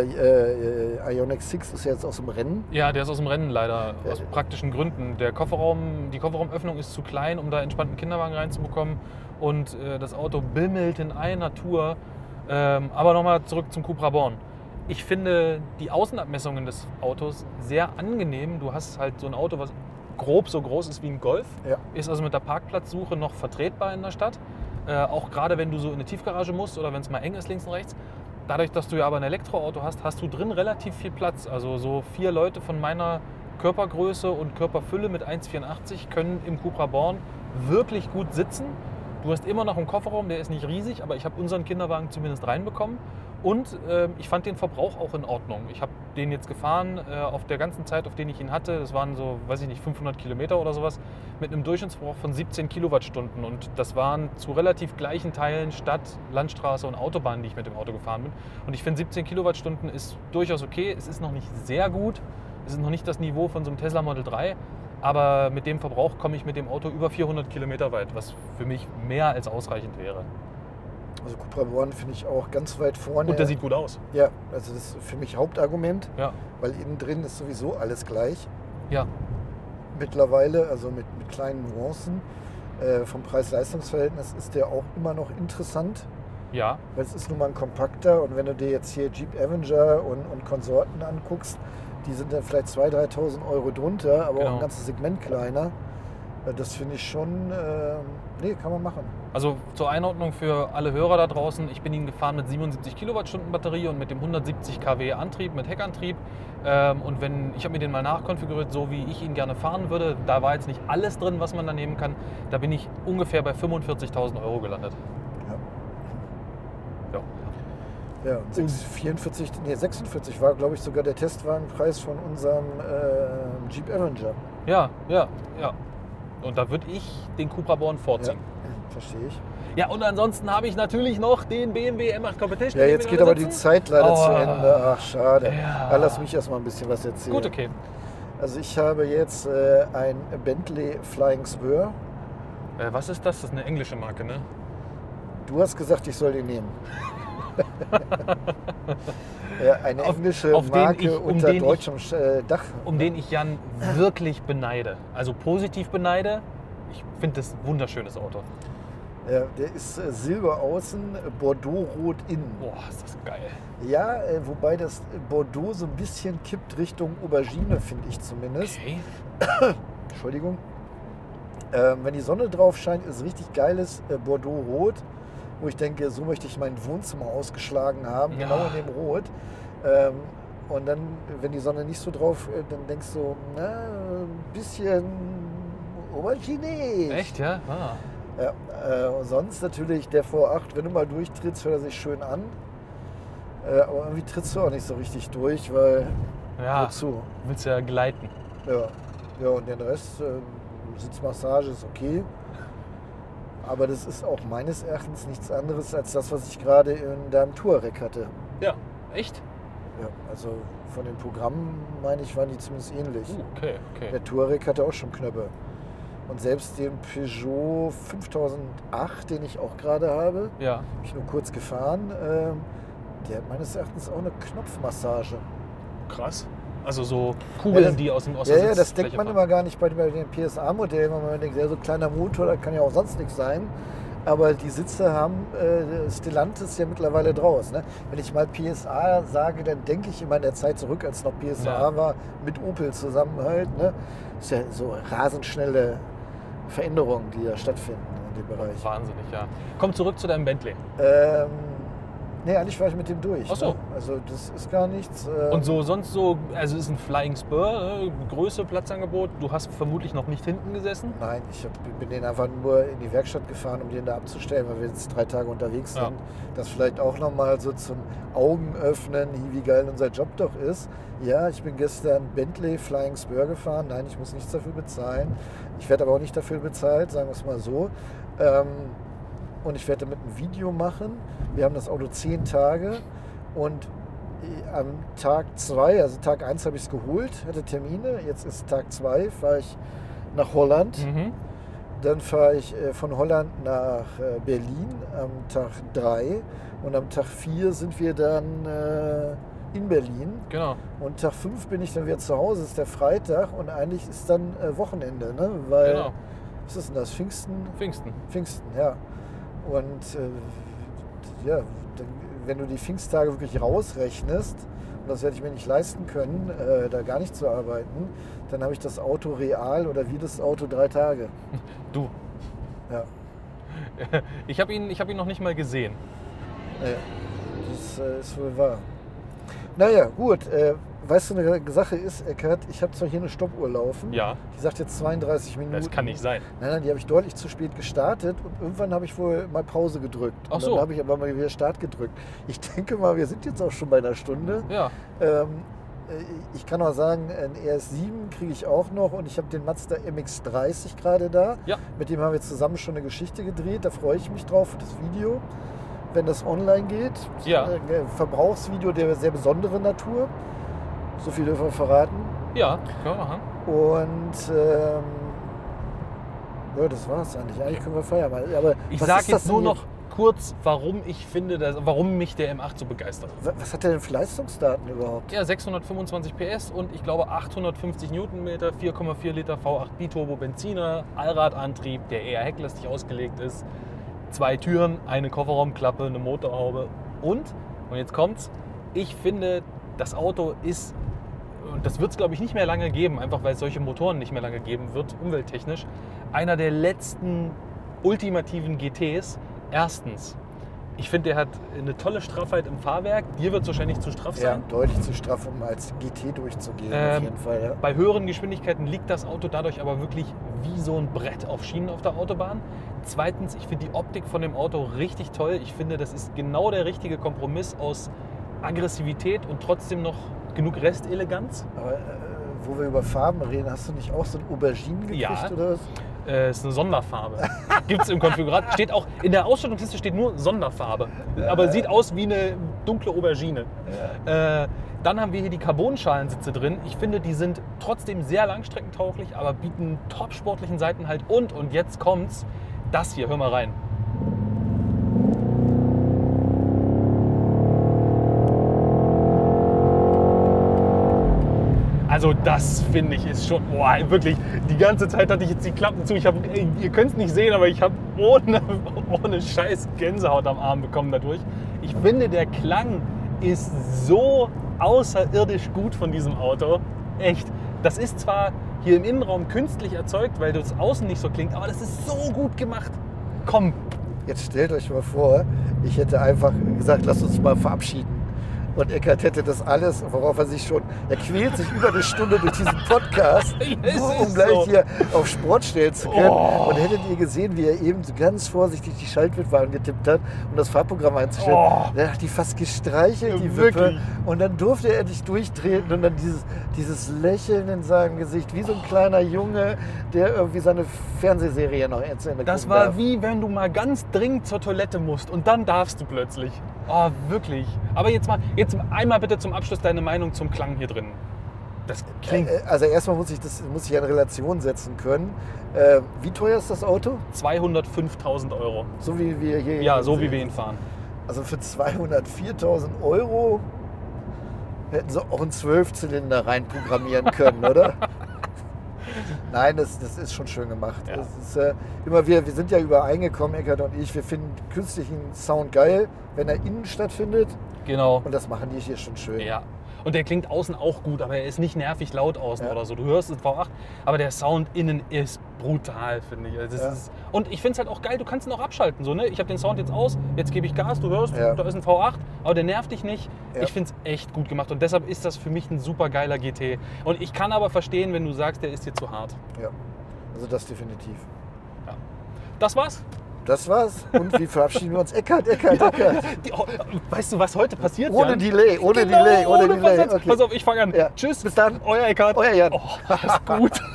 S1: Ioniq 6 ist ja jetzt aus dem Rennen.
S2: Ja, der ist aus dem Rennen leider,
S1: Ja.
S2: aus praktischen Gründen. Die Kofferraumöffnung ist zu klein, um da entspannten Kinderwagen reinzubekommen. Und das Auto bimmelt in einer Tour. Aber nochmal zurück zum Cupra Born. Ich finde die Außenabmessungen des Autos sehr angenehm. Du hast halt so ein Auto, was grob so groß ist wie ein Golf.
S1: Ja.
S2: Ist also mit der Parkplatzsuche noch vertretbar in der Stadt. Auch gerade wenn du so in eine Tiefgarage musst oder wenn es mal eng ist links und rechts. Dadurch, dass du ja aber ein Elektroauto hast, hast du drin relativ viel Platz. Also so 4 Leute von meiner Körpergröße und Körperfülle mit 1,84 können im Cupra Born wirklich gut sitzen. Du hast immer noch einen Kofferraum, der ist nicht riesig, aber ich habe unseren Kinderwagen zumindest reinbekommen. Und ich fand den Verbrauch auch in Ordnung. Ich habe den jetzt gefahren auf der ganzen Zeit, auf den ich ihn hatte. Das waren so, weiß ich nicht, 500 Kilometer oder sowas. Mit einem Durchschnittsverbrauch von 17 Kilowattstunden. Und das waren zu relativ gleichen Teilen Stadt, Landstraße und Autobahn, die ich mit dem Auto gefahren bin. Und ich finde 17 Kilowattstunden ist durchaus okay. Es ist noch nicht sehr gut. Es ist noch nicht das Niveau von so einem Tesla Model 3. Aber mit dem Verbrauch komme ich mit dem Auto über 400 Kilometer weit, was für mich mehr als ausreichend wäre.
S1: Also Cupra Born finde ich auch ganz weit vorne.
S2: Und der sieht gut aus.
S1: Ja, also das ist für mich Hauptargument,
S2: Ja.
S1: weil innen drin ist sowieso alles gleich.
S2: Ja.
S1: Mittlerweile, also mit kleinen Nuancen. Vom Preis-Leistungs-Verhältnis ist der auch immer noch interessant,
S2: Ja.
S1: weil es ist nun mal ein kompakter und wenn du dir jetzt hier Jeep Avenger und Konsorten anguckst, Die sind dann vielleicht 2.000, 3.000 Euro drunter, aber auch
S2: Genau.
S1: ein ganzes Segment kleiner. Das finde ich schon, nee, kann man machen.
S2: Also zur Einordnung für alle Hörer da draußen, ich bin ihn gefahren mit 77 Kilowattstunden Batterie und mit dem 170 kW Antrieb, mit Heckantrieb. Und ich habe mir den mal nachkonfiguriert, so wie ich ihn gerne fahren würde. Da war jetzt nicht alles drin, was man da nehmen kann. Da bin ich ungefähr bei 45.000 Euro gelandet. Ja.
S1: Ja, und 46 war, glaube ich, sogar der Testwagenpreis von unserem Jeep Avenger.
S2: Ja. Und da würde ich den Cupra Born vorziehen.
S1: Verstehe ich.
S2: Ja, und ansonsten habe ich natürlich noch den BMW M8 Competition.
S1: Ja,
S2: den
S1: jetzt
S2: wir
S1: geht
S2: da
S1: aber die
S2: besitzen.
S1: Zeit leider zu Ende. Ach, schade.
S2: Ja.
S1: Lass mich erst mal ein bisschen was erzählen.
S2: Gut, okay.
S1: Also ich habe jetzt ein Bentley Flying Spur.
S2: Was ist das? Das ist eine englische Marke, ne?
S1: Du hast gesagt, ich soll den nehmen. Ja, eine englische
S2: auf den
S1: Marke
S2: ich- um
S1: unter
S2: den ich-
S1: deutschem Dach.
S2: Um den ich Jan wirklich beneide. Also positiv beneide. Ich finde das ein wunderschönes Auto.
S1: Ja, der ist silber außen, Bordeaux-rot innen.
S2: Boah, ist das geil.
S1: Ja, wobei das Bordeaux so ein bisschen kippt Richtung Aubergine, finde ich zumindest.
S2: Okay.
S1: Entschuldigung. Wenn die Sonne drauf scheint, ist richtig geiles Bordeaux-Rot, wo ich denke, so möchte ich mein Wohnzimmer ausgeschlagen haben,
S2: Ja.
S1: genau in dem Rot. Und dann, wenn die Sonne nicht so drauf, dann denkst du, na, ein bisschen Aubergine.
S2: Echt, ja? Ah.
S1: Ja, und sonst natürlich der V8, wenn du mal durchtrittst, hört er sich schön an. Aber irgendwie trittst du auch nicht so richtig durch, weil
S2: Ja,
S1: wozu?
S2: du willst ja gleiten.
S1: Ja, und den Rest, Sitzmassage ist okay. Aber das ist auch meines Erachtens nichts anderes als das, was ich gerade in deinem Touareg hatte.
S2: Ja, echt?
S1: Ja, also von den Programmen, meine ich, waren die zumindest ähnlich.
S2: Okay.
S1: Der Touareg hatte auch schon Knöpfe. Und selbst den Peugeot 5008, den ich auch gerade habe,
S2: Ja.
S1: habe ich nur kurz gefahren, der hat meines Erachtens auch eine Knopfmassage.
S2: Krass. Also so Kugeln,
S1: Ja, das-
S2: die aus der
S1: Ja, das denkt
S2: Sitzfläche
S1: man
S2: fahren.
S1: immer gar nicht bei den PSA-Modellen, weil man denkt, ja, so ein kleiner Motor, das kann ja auch sonst nichts sein. Aber die Sitze haben Stellantis ja mittlerweile draus. Ne? Wenn ich mal PSA sage, dann denke ich immer in der Zeit zurück, als noch PSA
S2: Ja.
S1: war, mit Opel zusammen halt. Ne? Das ist ja so rasend schnelle Veränderungen, die da stattfinden in dem Bereich.
S2: Wahnsinnig, ja. Komm zurück zu deinem Bentley.
S1: Nee, eigentlich war ich mit dem durch.
S2: Ach so.
S1: Ne? Also das ist gar nichts.
S2: Und so sonst so, also ist ein Flying Spur, ne? Größe, Platzangebot. Du hast vermutlich noch nicht hinten gesessen.
S1: Nein, bin den einfach nur in die Werkstatt gefahren, um den da abzustellen, weil wir jetzt 3 Tage unterwegs sind.
S2: Ja.
S1: Das vielleicht auch nochmal so zum Augenöffnen, wie geil unser Job doch ist. Ja, ich bin gestern Bentley Flying Spur gefahren. Nein, ich muss nichts dafür bezahlen. Ich werde aber auch nicht dafür bezahlt, sagen wir es mal so. Und ich werde damit ein Video machen. Wir haben das Auto 10 Tage und am Tag 2, also Tag 1 habe ich es geholt, hatte Termine. Jetzt ist Tag 2, fahre ich nach Holland.
S2: Mhm.
S1: Dann fahre ich von Holland nach Berlin am Tag 3 und am Tag 4 sind wir dann in Berlin.
S2: Genau.
S1: Und Tag 5 bin ich dann wieder zu Hause, ist der Freitag und eigentlich ist dann Wochenende, ne? Weil,
S2: Genau.
S1: was ist denn das, Pfingsten?
S2: Pfingsten.
S1: Pfingsten, ja. Und ja, wenn du die Pfingsttage wirklich rausrechnest, und das werde ich mir nicht leisten können, da gar nicht zu arbeiten, dann habe ich das Auto real oder wie das Auto 3 Tage.
S2: Du.
S1: Ja.
S2: Ich habe ihn noch nicht mal gesehen.
S1: Das ist wohl wahr. Naja, gut. Weißt du, eine Sache ist, Eckert, ich habe zwar hier eine Stoppuhr laufen.
S2: Ja.
S1: Die sagt jetzt 32 Minuten.
S2: Das kann nicht sein.
S1: Nein, die habe ich deutlich zu spät gestartet und irgendwann habe ich wohl mal Pause gedrückt.
S2: Ach
S1: Und
S2: so.
S1: dann habe ich aber mal wieder Start gedrückt. Ich denke mal, wir sind jetzt auch schon bei einer Stunde.
S2: Ja.
S1: Ich kann auch sagen, ein ES7 kriege ich auch noch und ich habe den Mazda MX-30 gerade da.
S2: Ja.
S1: Mit dem haben wir zusammen schon eine Geschichte gedreht. Da freue ich mich drauf für das Video, wenn das online geht.
S2: Ja.
S1: Ein Verbrauchsvideo der sehr besonderen Natur. So viel dürfen wir verraten.
S2: Ja. Ja, aha.
S1: Und ja, das war's eigentlich. Eigentlich können wir feiern. Aber
S2: Ich
S1: was
S2: sage
S1: ist das
S2: jetzt nur
S1: denn
S2: noch kurz, warum ich finde, warum mich der M8 so begeistert.
S1: Was hat der denn für Leistungsdaten überhaupt?
S2: Ja, 625 PS und ich glaube 850 Newtonmeter, 4,4 Liter V8 Biturbo Benziner, Allradantrieb, der eher hecklastig ausgelegt ist. 2 Türen, eine Kofferraumklappe, eine Motorhaube und jetzt kommt's, ich finde, das Auto ist und das wird es, glaube ich, nicht mehr lange geben, einfach weil es solche Motoren nicht mehr lange geben wird, umwelttechnisch, einer der letzten ultimativen GTs. Erstens, ich finde, der hat eine tolle Straffheit im Fahrwerk. Dir wird es wahrscheinlich zu straff
S1: Ja,
S2: sein.
S1: deutlich zu straff, um als GT durchzugehen, auf jeden Fall. Ja.
S2: Bei höheren Geschwindigkeiten liegt das Auto dadurch aber wirklich wie so ein Brett auf Schienen auf der Autobahn. Zweitens, ich finde die Optik von dem Auto richtig toll. Ich finde, das ist genau der richtige Kompromiss aus Aggressivität und trotzdem noch genug Resteleganz.
S1: Aber wo wir über Farben reden, hast du nicht auch so ein Aubergine gekriegt
S2: Ja.
S1: oder was?
S2: Ist eine Sonderfarbe. Gibt es im Konfigurator. Steht auch in der Ausstattungsliste steht nur Sonderfarbe. Aber sieht aus wie eine dunkle Aubergine. Dann haben wir hier die Carbonschalensitze drin. Ich finde, die sind trotzdem sehr langstreckentauglich, aber bieten top sportlichen Seitenhalt. Und jetzt kommt's, das hier, hör mal rein. Also das finde ich ist schon, boah, wirklich, die ganze Zeit hatte ich jetzt die Klappen zu. Ihr könnt es nicht sehen, aber ich habe ohne Scheiß Gänsehaut am Arm bekommen dadurch. Ich finde, der Klang ist so außerirdisch gut von diesem Auto. Echt. Das ist zwar hier im Innenraum künstlich erzeugt, weil das außen nicht so klingt, aber das ist so gut gemacht. Komm.
S1: Jetzt stellt euch mal vor, ich hätte einfach gesagt, lasst uns mal verabschieden. Und Eckart hätte das alles, worauf er sich schon, er quält sich über eine Stunde durch diesen Podcast, nur um gleich hier auf Sport stellen zu können. Und hättet ihr gesehen, wie er eben so ganz vorsichtig die Schaltwippe getippt hat, um das Fahrprogramm einzustellen. Da hat die fast gestreichelt, die Wippe.
S2: Wirklich.
S1: Und dann durfte er endlich durchtreten und dann dieses Lächeln in seinem Gesicht, wie so ein kleiner Junge, der irgendwie seine Fernsehserie noch zu Ende
S2: Das
S1: gucken
S2: war
S1: darf.
S2: wie wenn du mal ganz dringend zur Toilette musst und dann darfst du plötzlich. Oh, wirklich. Aber jetzt einmal bitte zum Abschluss deine Meinung zum Klang hier drin. Das klingt
S1: Also erstmal muss ich in Relation setzen können. Wie teuer ist das Auto?
S2: 205.000 Euro.
S1: So wie wir hier.
S2: Ja, so wie wir ihn fahren.
S1: Also für 204.000 Euro hätten sie auch einen 12-Zylinder reinprogrammieren können, oder? Nein, das ist schon schön gemacht.
S2: Ja.
S1: Das ist, wir sind ja übereingekommen, Eckart und ich, wir finden künstlichen Sound geil, wenn er innen stattfindet.
S2: Genau.
S1: Und das machen die hier schon schön.
S2: Ja. Und der klingt außen auch gut, aber er ist nicht nervig laut außen
S1: Ja.
S2: oder so. Du hörst es V8, aber der Sound innen ist brutal, finde ich. Also und ich finde es halt auch geil, du kannst ihn auch abschalten. So, ne? Ich habe den Sound jetzt aus, jetzt gebe ich Gas, du hörst, da ist ein V8, aber der nervt dich nicht.
S1: Ja.
S2: Ich finde es echt gut gemacht und deshalb ist das für mich ein super geiler GT. Und ich kann aber verstehen, wenn du sagst, der ist dir zu hart.
S1: Ja, also das definitiv.
S2: Ja. Das war's.
S1: Das war's. Und wie verabschieden wir uns? Eckart.
S2: Weißt du, was heute passiert?
S1: Ohne
S2: Jan?
S1: Delay, ohne
S2: Genau,
S1: Delay.
S2: Versatz.
S1: Okay.
S2: Pass auf, ich fange an.
S1: Ja.
S2: Tschüss.
S1: Bis dann.
S2: Euer Eckart.
S1: Euer Jan.
S2: Oh, das ist gut.